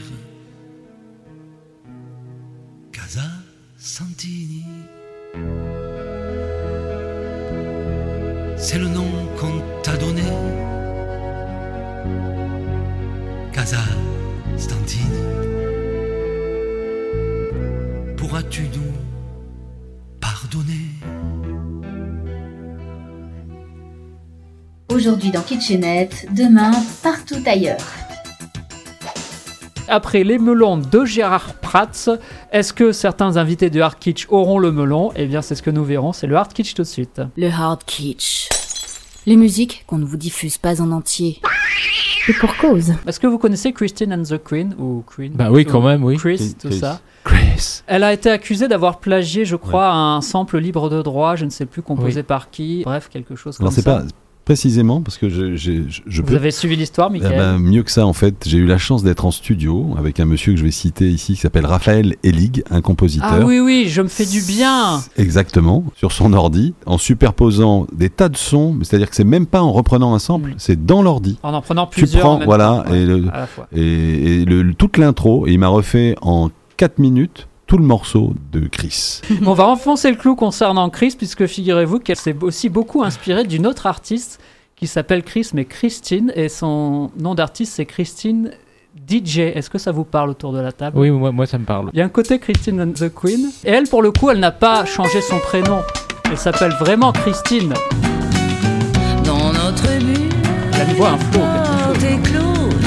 Casa Stantini, c'est le nom qu'on t'a donné. Casa Stantini, pourras-tu nous pardonner? Aujourd'hui dans Kitchenette, demain partout ailleurs. Après les melons de Gérard Prats, est-ce que certains invités du Hard Kitsch auront le melon ? Eh bien, c'est ce que nous verrons. C'est le Hard Kitsch tout de suite. Le Hard Kitsch. Les musiques qu'on ne vous diffuse pas en entier. Et pour cause. Est-ce que vous connaissez Christine and the Queen ou Queen ? Bah oui, quand même, oui. Chris, tout ça. Chris. Elle a été accusée d'avoir plagié, je crois, un sample libre de droit, je ne sais plus composé par qui. Bref, quelque chose comme Alors, c'est ça. pas précisément parce que Vous avez suivi l'histoire, Mickaël ? Mieux que ça, en fait, j'ai eu la chance d'être en studio avec un monsieur que je vais citer ici qui s'appelle Raphaël Elig, un compositeur. Ah oui, je me fais du bien. Exactement, sur son ordi, en superposant des tas de sons, c'est-à-dire que c'est même pas en reprenant un sample, c'est dans l'ordi. En prenant plusieurs. Tu prends, en même voilà, temps, et, à la fois. toute l'intro, et il m'a refait en 4 minutes tout le morceau de Chris. On va enfoncer le clou concernant Chris, puisque figurez-vous qu'elle s'est aussi beaucoup inspirée d'une autre artiste qui s'appelle Chris, mais Christine, et son nom d'artiste c'est Christine DJ. Est-ce que ça vous parle autour de la table ? Oui, moi ça me parle. Il y a un côté Christine and the Queen, et elle, pour le coup, elle n'a pas changé son prénom. Elle s'appelle vraiment Christine. Dans notre but, elle a une voix, un flow, quelque chose.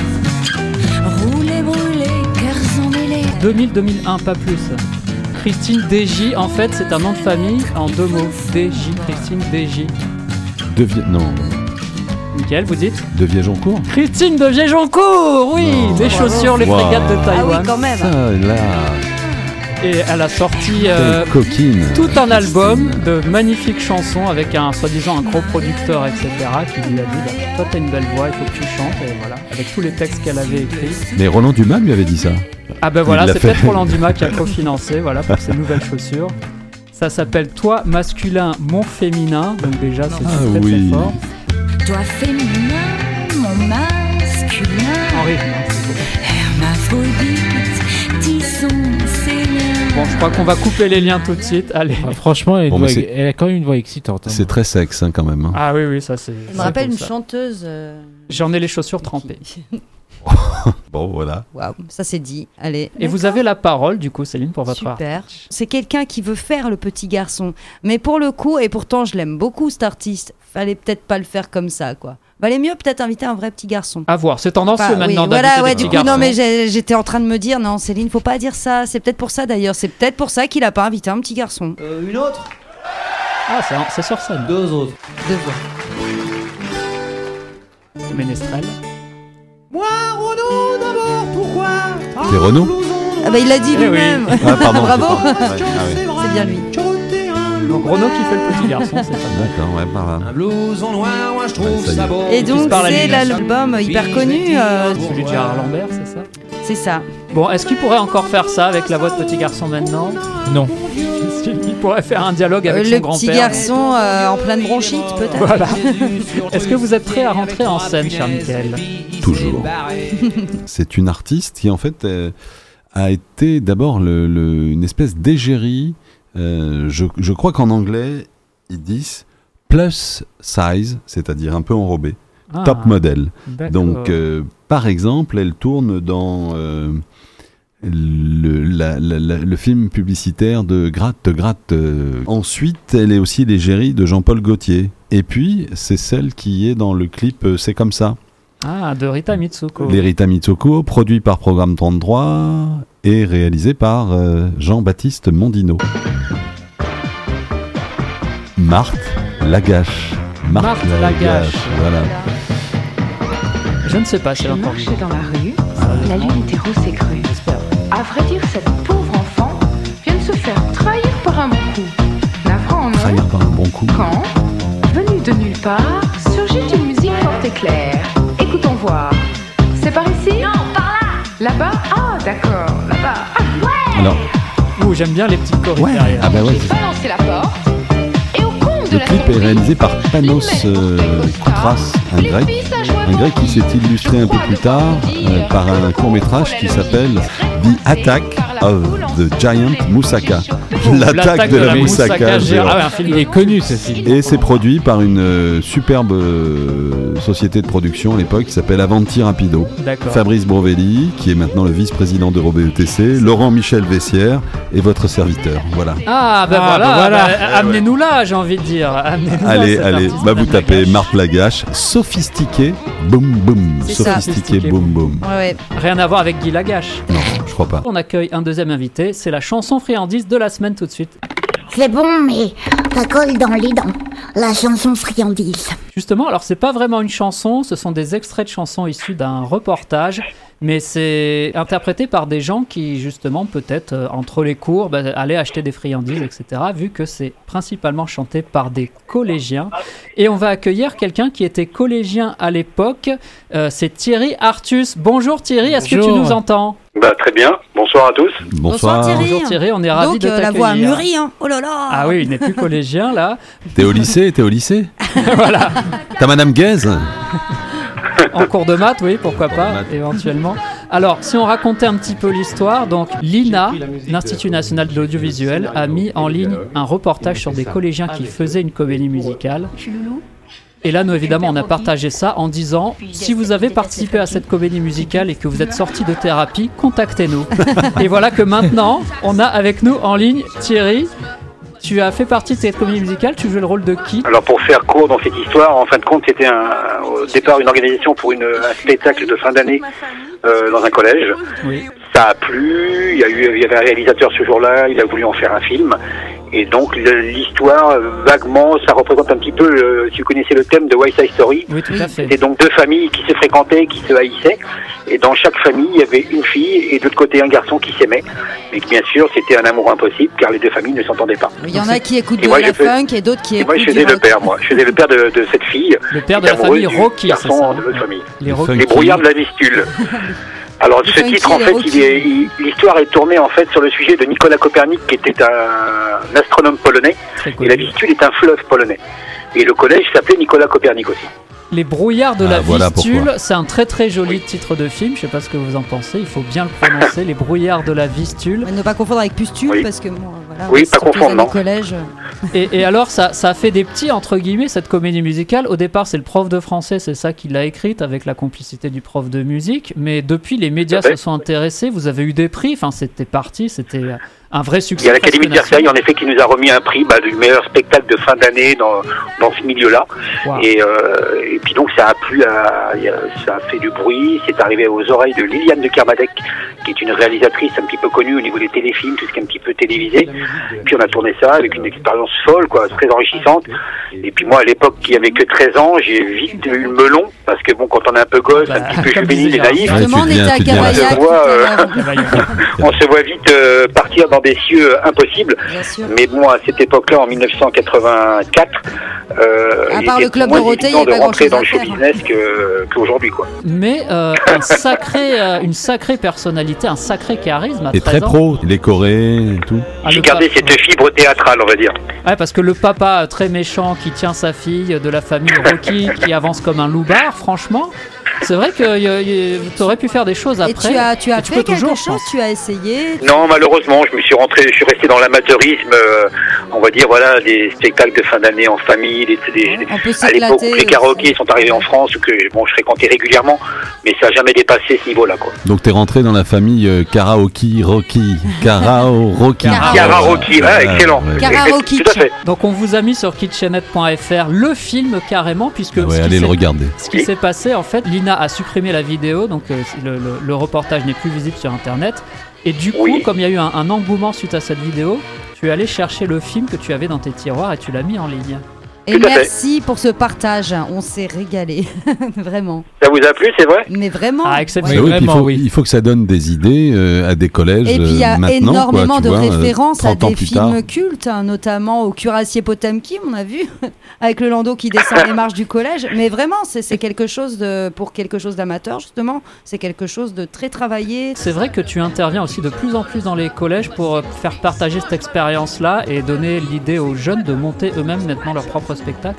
2000-2001, pas plus. Christine DJ, en fait, c'est un nom de famille en 2 mots. DJ, Christine DJ. Non. Mickaël, vous dites ? De Viejoncourt. Christine de Viejoncourt, oui. Non. Les chaussures, les frégates de Taïwan. Ah oui, quand même. Ça, là. Et elle a sorti coquine. tout un album de magnifiques chansons avec soi-disant un gros producteur, etc. qui lui a dit toi t'as une belle voix, il faut que tu chantes, et voilà, avec tous les textes qu'elle avait écrits. Mais Roland Dumas lui avait dit ça. Ah ben voilà, c'est fait. peut-être Roland Dumas qui a cofinancé, voilà, pour ses nouvelles chaussures. Ça s'appelle Toi masculin, mon féminin, donc déjà c'est très très fort. Toi féminin, mon masculin. En rythme, c'est beau. Hermaphrodite, tissons ces liens. Bon, je crois qu'on va couper les liens tout de suite. Allez. Franchement, elle a quand même une voix excitante. Hein. C'est très sexe quand même. Hein. Ah oui, ça c'est. Elle me rappelle une chanteuse. J'en ai les chaussures trempées. Bon, voilà. Waouh, ça c'est dit. Allez. Et vous avez la parole, du coup, Céline, pour votre Super. C'est quelqu'un qui veut faire le petit garçon. Mais pour le coup, et pourtant je l'aime beaucoup cet artiste, fallait peut-être pas le faire comme ça, quoi. Valait mieux peut-être inviter un vrai petit garçon. À voir, c'est tendancieux maintenant d'inviter voilà, des petits garçons. Non, mais j'étais en train de me dire, non, Céline, faut pas dire ça. C'est peut-être pour ça d'ailleurs. C'est peut-être pour ça qu'il a pas invité un petit garçon. Une autre ? Ah, c'est sur scène. 2 autres. 2 voix. Ménestrel. Moi, Renaud, d'abord, pourquoi ? C'est Renaud ? Ah bah il l'a dit lui-même. Oui. Ah, pardon. Bravo. C'est bien lui. Donc Renaud qui fait le petit garçon, c'est ça. D'accord, ouais, par là. Un blouson noir, moi je trouve ça beau. Et donc c'est l'album hyper connu. Celui de Gérard Lambert, c'est ça ? C'est ça. Bon, est-ce qu'il pourrait encore faire ça avec la voix de petit garçon maintenant ? Non. Il pourrait faire un dialogue avec son grand-père. Le petit garçon en pleine bronchite, peut-être. Voilà. Est-ce que vous êtes prêt à rentrer en scène, cher Mickaël ? Toujours. C'est une artiste qui, en fait, a été d'abord une espèce d'égérie. Je crois qu'en anglais, ils disent plus size, c'est-à-dire un peu enrobé. Top model. Donc, par exemple, elle tourne dans le film publicitaire de Gratte. Ensuite, elle est aussi l'égérie de Jean-Paul Gaultier. Et puis, c'est celle qui est dans le clip C'est comme ça. Ah, de Rita Mitsuko. Les Rita Mitsuko, produit par Programme 33 et réalisé par Jean-Baptiste Mondino. Marthe Lagache. Marthe Lagache. Voilà. Je ne sais pas si elle Je marchais dans la rue, la lune était rousse et crue. À vrai dire, cette pauvre enfant vient de se faire trahir par un bon coup. Navrant, non ? Trahir par un bon coup. Quand, venue de nulle part, surgit une musique forte et claire. Écoutons voir. C'est par ici ? Non, par là. Là-bas ? Ah, d'accord, là-bas. Ouais. Alors, j'aime bien les petites chorés derrière. Ah bah ouais. J'ai balancé la porte. Et au comble de Le la clip est réalisé par Panos Koutras, un grec qui s'est illustré un peu plus tard par un court-métrage qui s'appelle The Attack, of the Giant Moussaka. L'attaque de la moussaka géante. Ah ouais, un film, il est connu ce film. Et c'est produit par une superbe société de production à l'époque qui s'appelle Avanti Rapido. D'accord. Fabrice Brovelli, qui est maintenant le vice-président d'EuroBETC, Laurent Michel Vessière et votre serviteur. Voilà. Ah, ben voilà. Amenez-nous là, j'ai envie de dire. Allez, vous tapez Marthe Lagache, sophistiqué, boum boum. Sophistiqué, boum boum. Ouais. Rien à voir avec Guy Lagache. Non, je crois pas. On accueille un deuxième invité, c'est la chanson friandise de la semaine tout de suite. C'est bon, mais ça colle dans les dents. La chanson friandise. Justement, alors c'est pas vraiment une chanson, ce sont des extraits de chansons issus d'un reportage, mais c'est interprété par des gens qui, justement, peut-être, entre les cours, allaient acheter des friandises, etc., vu que c'est principalement chanté par des collégiens. Et on va accueillir quelqu'un qui était collégien à l'époque, c'est Thierry Artus. Bonjour Thierry, est-ce que tu nous entends ? Très bien, bonsoir à tous. Bonsoir Thierry. Bonjour Thierry, on est ravis de t'accueillir. La voix a mûri, hein. Oh là là. Ah oui, il n'est plus collégien là. T'es au lycée Voilà. T'as Madame Guèze. En cours de maths, oui, pourquoi pas, éventuellement. Alors, si on racontait un petit peu l'histoire, donc l'INA, l'Institut National de l'Audiovisuel, a mis en ligne un reportage sur des collégiens qui faisaient une comédie musicale. Et là, nous, évidemment, on a partagé ça en disant « Si vous avez participé à cette comédie musicale et que vous êtes sorti de thérapie, contactez-nous. » Et voilà que maintenant, on a avec nous en ligne Thierry. Tu as fait partie de cette comédie musicale, tu jouais le rôle de qui ? Alors pour faire court dans cette histoire, en fin de compte, c'était au départ une organisation pour un spectacle de fin d'année dans un collège. Oui. Ça a plu, il y avait un réalisateur ce jour-là, il a voulu en faire un film. Et donc l'histoire, vaguement, ça représente un petit peu, si vous connaissez le thème de West Side Story. Oui, tout à fait. C'était donc deux familles qui se fréquentaient, qui se haïssaient. Et dans chaque famille, il y avait une fille et de l'autre côté un garçon qui s'aimait. Mais bien sûr, c'était un amour impossible car les deux familles ne s'entendaient pas. Il y en a qui écoutent de la funk et d'autres qui écoutent moi, je faisais le père, moi. Je faisais le père de cette fille. Le père de la famille Rocky, c'est ça. De l'autre famille. Les brouillards de la Vistule. Alors ce titre, en fait, l'histoire est tournée en fait sur le sujet de Nicolas Copernic, qui était un astronome polonais, et la Vistule est un fleuve polonais. Et le collège s'appelait Nicolas Copernic aussi. Les brouillards de la Vistule, pourquoi. c'est un très très joli titre de film, je sais pas ce que vous en pensez, il faut bien le prononcer, les brouillards de la Vistule. Ne pas confondre avec Pustule, parce que voilà, oui, pas confondre, non. Collège. Et alors, ça a fait des petits, entre guillemets, cette comédie musicale. Au départ, c'est le prof de français, c'est ça qui l'a écrite, avec la complicité du prof de musique. Mais depuis, les médias se sont intéressés, vous avez eu des prix, enfin, c'était parti, c'était un vrai succès. Il y a l'Académie de Versailles, en effet, qui nous a remis un prix du meilleur spectacle de fin d'année dans ce milieu-là. Wow. Et puis donc, ça a plu, ça a fait du bruit, c'est arrivé aux oreilles de Liliane de Kermadec, qui est une réalisatrice un petit peu connue au niveau des téléfilms, tout ce qui est un petit peu télévisé. Puis on a tourné ça avec une expérience folle, quoi, très enrichissante. Et puis moi, à l'époque, qui avait que 13 ans, j'ai vite eu le melon, parce que bon, quand on est un peu gosse, un petit peu juvénile et naïf, on se voit vite partir dans des cieux impossibles. Mais bon, à cette époque-là, en 1984, à part le club Dorothée, il n'y a pas grand-chose dans le show business qu'aujourd'hui, quoi. Mais une sacrée personnalité, un sacré charisme. Et très pro, il est coré et tout. J'ai gardé cette fibre théâtrale, on va dire. Ouais, parce que le papa très méchant qui tient sa fille de la famille Rocky, qui avance comme un loupard, franchement. C'est vrai que tu aurais pu faire des choses après. Et tu as fait quelque chose, tu as essayé. Non, malheureusement, je suis resté dans l'amateurisme, on va dire, voilà, des spectacles de fin d'année en famille, à l'époque où les karaokés sont arrivés en France, que bon, je fréquentais régulièrement, mais ça n'a jamais dépassé ce niveau-là, quoi. Donc t'es rentré dans la famille Karaoke Rocky. Karaoke. Excellent. Karaoke. Tout à fait. Donc on vous a mis sur kitchenette.fr le film carrément, puisque allez le regarder. Ce qui s'est passé, en fait, Lina a supprimé la vidéo, donc le reportage n'est plus visible sur internet. Et du coup, comme il y a eu un engouement suite à cette vidéo, tu es allé chercher le film que tu avais dans tes tiroirs et tu l'as mis en ligne. Et merci pour ce partage, on s'est régalé, vraiment. Ça vous a plu, c'est vrai ? Mais vraiment. Ah, exceptionnellement, il faut que ça donne des idées à des collèges. Et puis il y a énormément de références à des films tard. cultes, hein, notamment au Cuirassier Potemkin, on a vu, avec le landau qui descend les marches du collège. Mais vraiment, c'est quelque chose pour quelque chose d'amateur, justement. C'est quelque chose de très travaillé. C'est vrai que tu interviens aussi de plus en plus dans les collèges pour faire partager cette expérience-là et donner l'idée aux jeunes de monter eux-mêmes maintenant leur propre spectacle.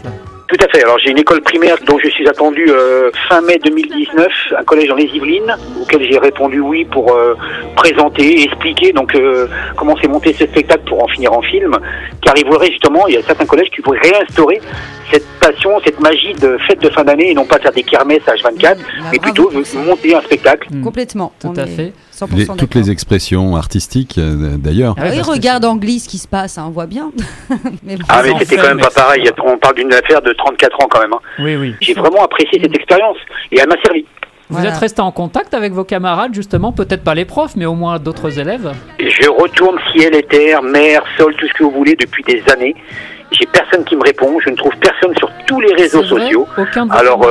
Tout à fait. Alors j'ai une école primaire dont je suis attendu fin mai 2019, un collège dans les Yvelines, auquel j'ai répondu oui pour présenter, expliquer donc comment s'est monté ce spectacle pour en finir en film. Car il voudrait justement, il y a certains collèges qui voudraient réinstaurer cette passion, cette magie de fête de fin d'année et non pas faire des kermesses H24, mais plutôt monter un spectacle. Complètement. Tout à fait. Toutes les expressions artistiques d'ailleurs. Ah oui, regarde Angly ce qui se passe, hein, on voit bien. mais c'était quand même pas pareil. On parle d'une affaire de 34 ans quand même. Hein. Oui. J'ai vraiment apprécié cette expérience et elle m'a servi. Vous êtes resté en contact avec vos camarades justement, peut-être pas les profs, mais au moins d'autres élèves? Je retourne ciel et terre, mer, sol, tout ce que vous voulez depuis des années. J'ai personne qui me répond, je ne trouve personne sur tous les réseaux sociaux. Aucun de vos Alors,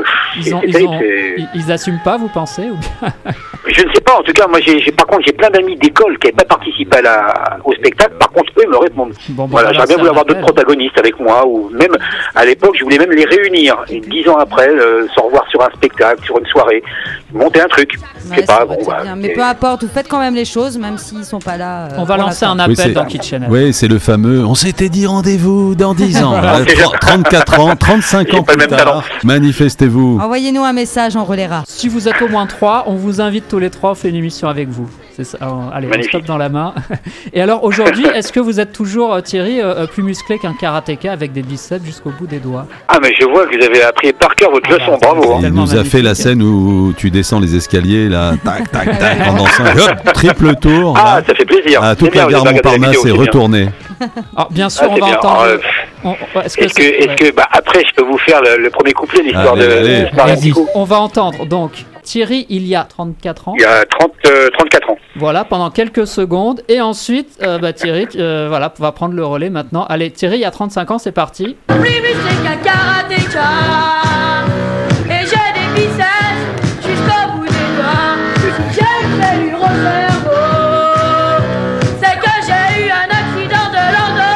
ils assument pas, vous pensez ou bien... Je ne sais pas, en tout cas, moi par contre j'ai plein d'amis d'école qui n'avaient pas participé au spectacle, par contre eux me répondent. Voilà, j'aurais bien voulu avoir d'autres protagonistes avec moi, ou même à l'époque je voulais même les réunir, et 10 ans après, se revoir sur un spectacle, sur une soirée, monter un truc. Ouais, mais peu importe, vous faites quand même les choses, même s'ils sont pas là. On va lancer un appel dans Kitchenette. Oui, c'est le fameux, on s'était dit rendez-vous dans 10 ans, 34 ans, 35 ans plus tard, manifestez-vous. Envoyez-nous un message, on relaiera. Si vous êtes au moins 3, on vous invite tous les 3, on fait une émission avec vous. C'est ça. Allez, on stoppe dans la main. Et alors aujourd'hui, est-ce que vous êtes toujours, Thierry, plus musclé qu'un karatéka avec des biceps jusqu'au bout des doigts? Ah mais je vois que vous avez appris par cœur votre leçon, bravo. Il nous a fait la scène où tu descends les escaliers, là, tac, tac, tac, en dansant, hop, triple tour. Ah, là. ça fait plaisir. Ah, toute la gare Montparnasse est retournée. Alors, bien sûr, on va entendre... Est-ce que après, je peux vous faire le premier couplet, l'histoire de... On va entendre, donc... Thierry, il y a 34 ans. Il y a 34 ans. Voilà, pendant quelques secondes. Et ensuite, Thierry va prendre le relais maintenant. Allez, Thierry, il y a 35 ans, c'est parti. Plus musclé qu'un karatéka. Et j'ai des biceps jusqu'au bout des doigts. J'ai une fêlure au cerveau. C'est que j'ai eu un accident de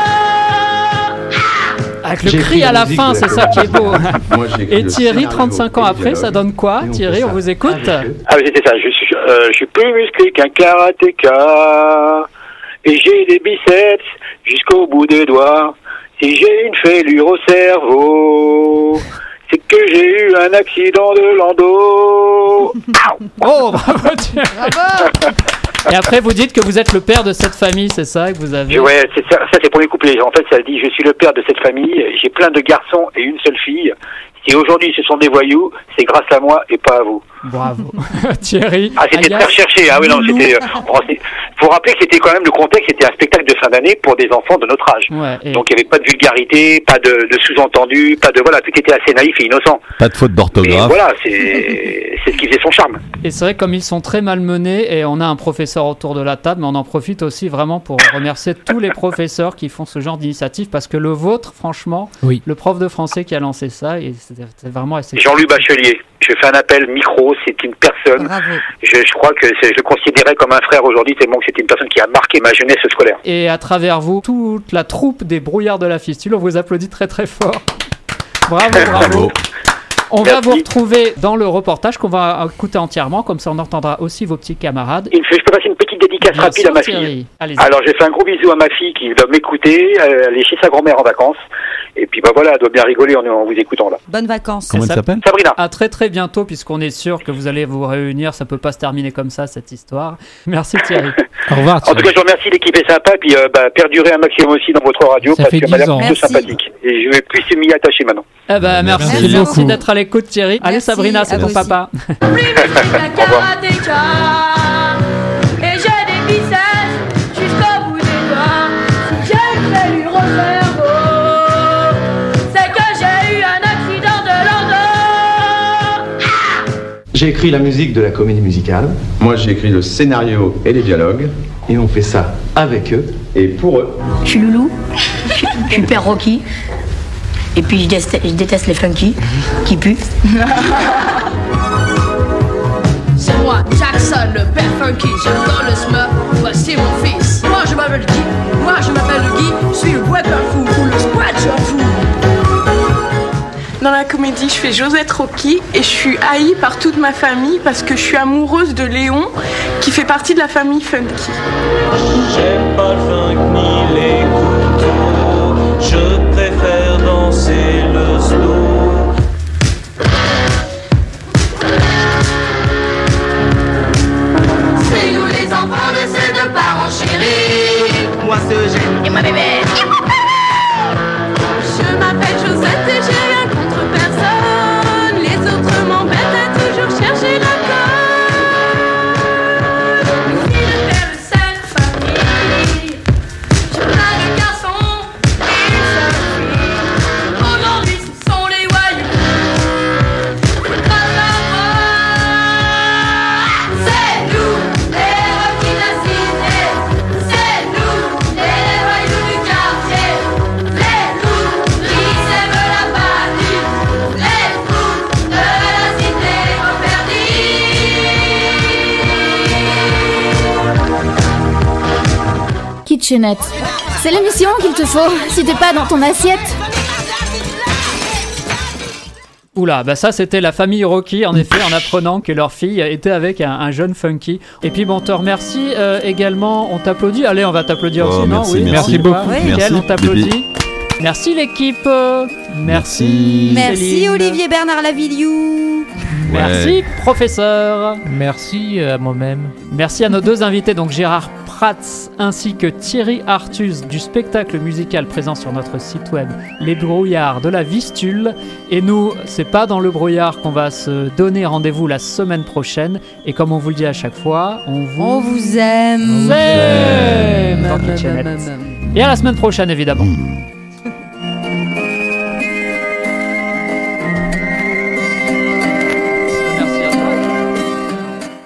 landau. Avec le cri à la fin, c'est ça qui est beau. Et Thierry, 35 ans après, ça donne quoi? Thierry, on vous écoute? Ah oui, c'était ça. Je suis plus musclé qu'un karatéka. Et j'ai des biceps jusqu'au bout des doigts. Si j'ai une fêlure au cerveau, c'est que j'ai eu un accident de landau. Oh, bravo Thierry. Bravo. Et après, vous dites que vous êtes le père de cette famille, c'est ça que vous avez? Ouais, c'est ça c'est pour les couplets. En fait, ça dit, je suis le père de cette famille, j'ai plein de garçons et une seule fille. Si aujourd'hui ce sont des voyous, c'est grâce à moi et pas à vous. Bravo. Thierry. Ah, c'était très recherché. Ah oui, non, c'était... faut rappeler que c'était quand même le contexte, c'était un spectacle de fin d'année pour des enfants de notre âge. Ouais, donc il n'y avait pas de vulgarité, pas de sous-entendu, pas de... Voilà, tout était assez naïf et innocent. Pas de faute d'orthographe. Et voilà, c'est ce qui faisait son charme. Et c'est vrai, comme ils sont très malmenés, et on a un professeur autour de la table, mais on en profite aussi vraiment pour remercier tous les professeurs qui font ce genre d'initiative, parce que le vôtre, franchement, le prof de français qui a lancé ça, et c'est vraiment assez... Jean-Louis Bachelier. Je fais un appel micro, c'est une personne, je crois que je le considérais comme un frère aujourd'hui, tellement que c'était une personne qui a marqué ma jeunesse scolaire. Et à travers vous, toute la troupe des brouillards de la fistule, on vous applaudit très très fort. Bravo, bravo. On va vous retrouver dans le reportage qu'on va écouter entièrement, comme ça on entendra aussi vos petits camarades. Je peux passer une petite dédicace rapide à ma fille. Alors j'ai fait un gros bisou à ma fille qui doit m'écouter, elle est chez sa grand-mère en vacances. Et puis voilà, elle doit bien rigoler en vous écoutant là. Bonnes vacances. Comment elle s'appelle? Sabrina. À très très bientôt, puisqu'on est sûr que vous allez vous réunir, ça peut pas se terminer comme ça cette histoire. Merci Thierry. Au revoir Thierry. En tout cas je vous remercie, l'équipe est sympa, puis perdurer un maximum aussi dans votre radio, ça parce fait qu'elle m'a l'air 10 ans. plutôt sympathique. Et je vais plus m'y attacher maintenant. Merci d'être à l'écoute Thierry. Allez Sabrina, c'est ton papa. Plus musclé qu'un karatéka. Et j'ai des biceps jusqu'au bout des doigts. Si j'ai une fêlure au cerveau, c'est que j'ai eu un accident de landau. J'ai écrit la musique de la comédie musicale. Moi, j'ai écrit le scénario et les dialogues. Et on fait ça avec eux et pour eux. Je suis Loulou, je suis père Rocky. Et puis je déteste les funky qui puent. C'est moi, Jackson, le père funky. J'adore le smurf, voici mon fils. Moi je m'appelle Guy, je suis le boiteur fou ou le squatcher fou. Dans la comédie, je fais Josette Rocky et je suis haïe par toute ma famille parce que je suis amoureuse de Léon qui fait partie de la famille funky. J'aime pas le funk ni les couteaux, je préfère danser le Kitchenette. C'est l'émission qu'il te faut si t'es pas dans ton assiette. Oula, bah ça c'était la famille Rocky en effet, en apprenant que leur fille était avec un jeune funky. Et puis bon, on te remercie également, on t'applaudit. Allez, on va t'applaudir aussi, non? Merci, Oui, merci beaucoup. beaucoup. Oui, Merci, on t'applaudit. Bibi. Merci l'équipe. Merci. Merci Céline. Olivier Bernard Lavillou. Merci professeur. Merci à moi-même. Merci à nos deux invités, donc Gérard Prats ainsi que Thierry Artus du spectacle musical présent sur notre site web Les Brouillards de la Vistule. Et nous, c'est pas dans le brouillard qu'on va se donner rendez-vous la semaine prochaine. Et comme on vous le dit à chaque fois, on vous aime. Dans Kitchenette. Et à la semaine prochaine évidemment.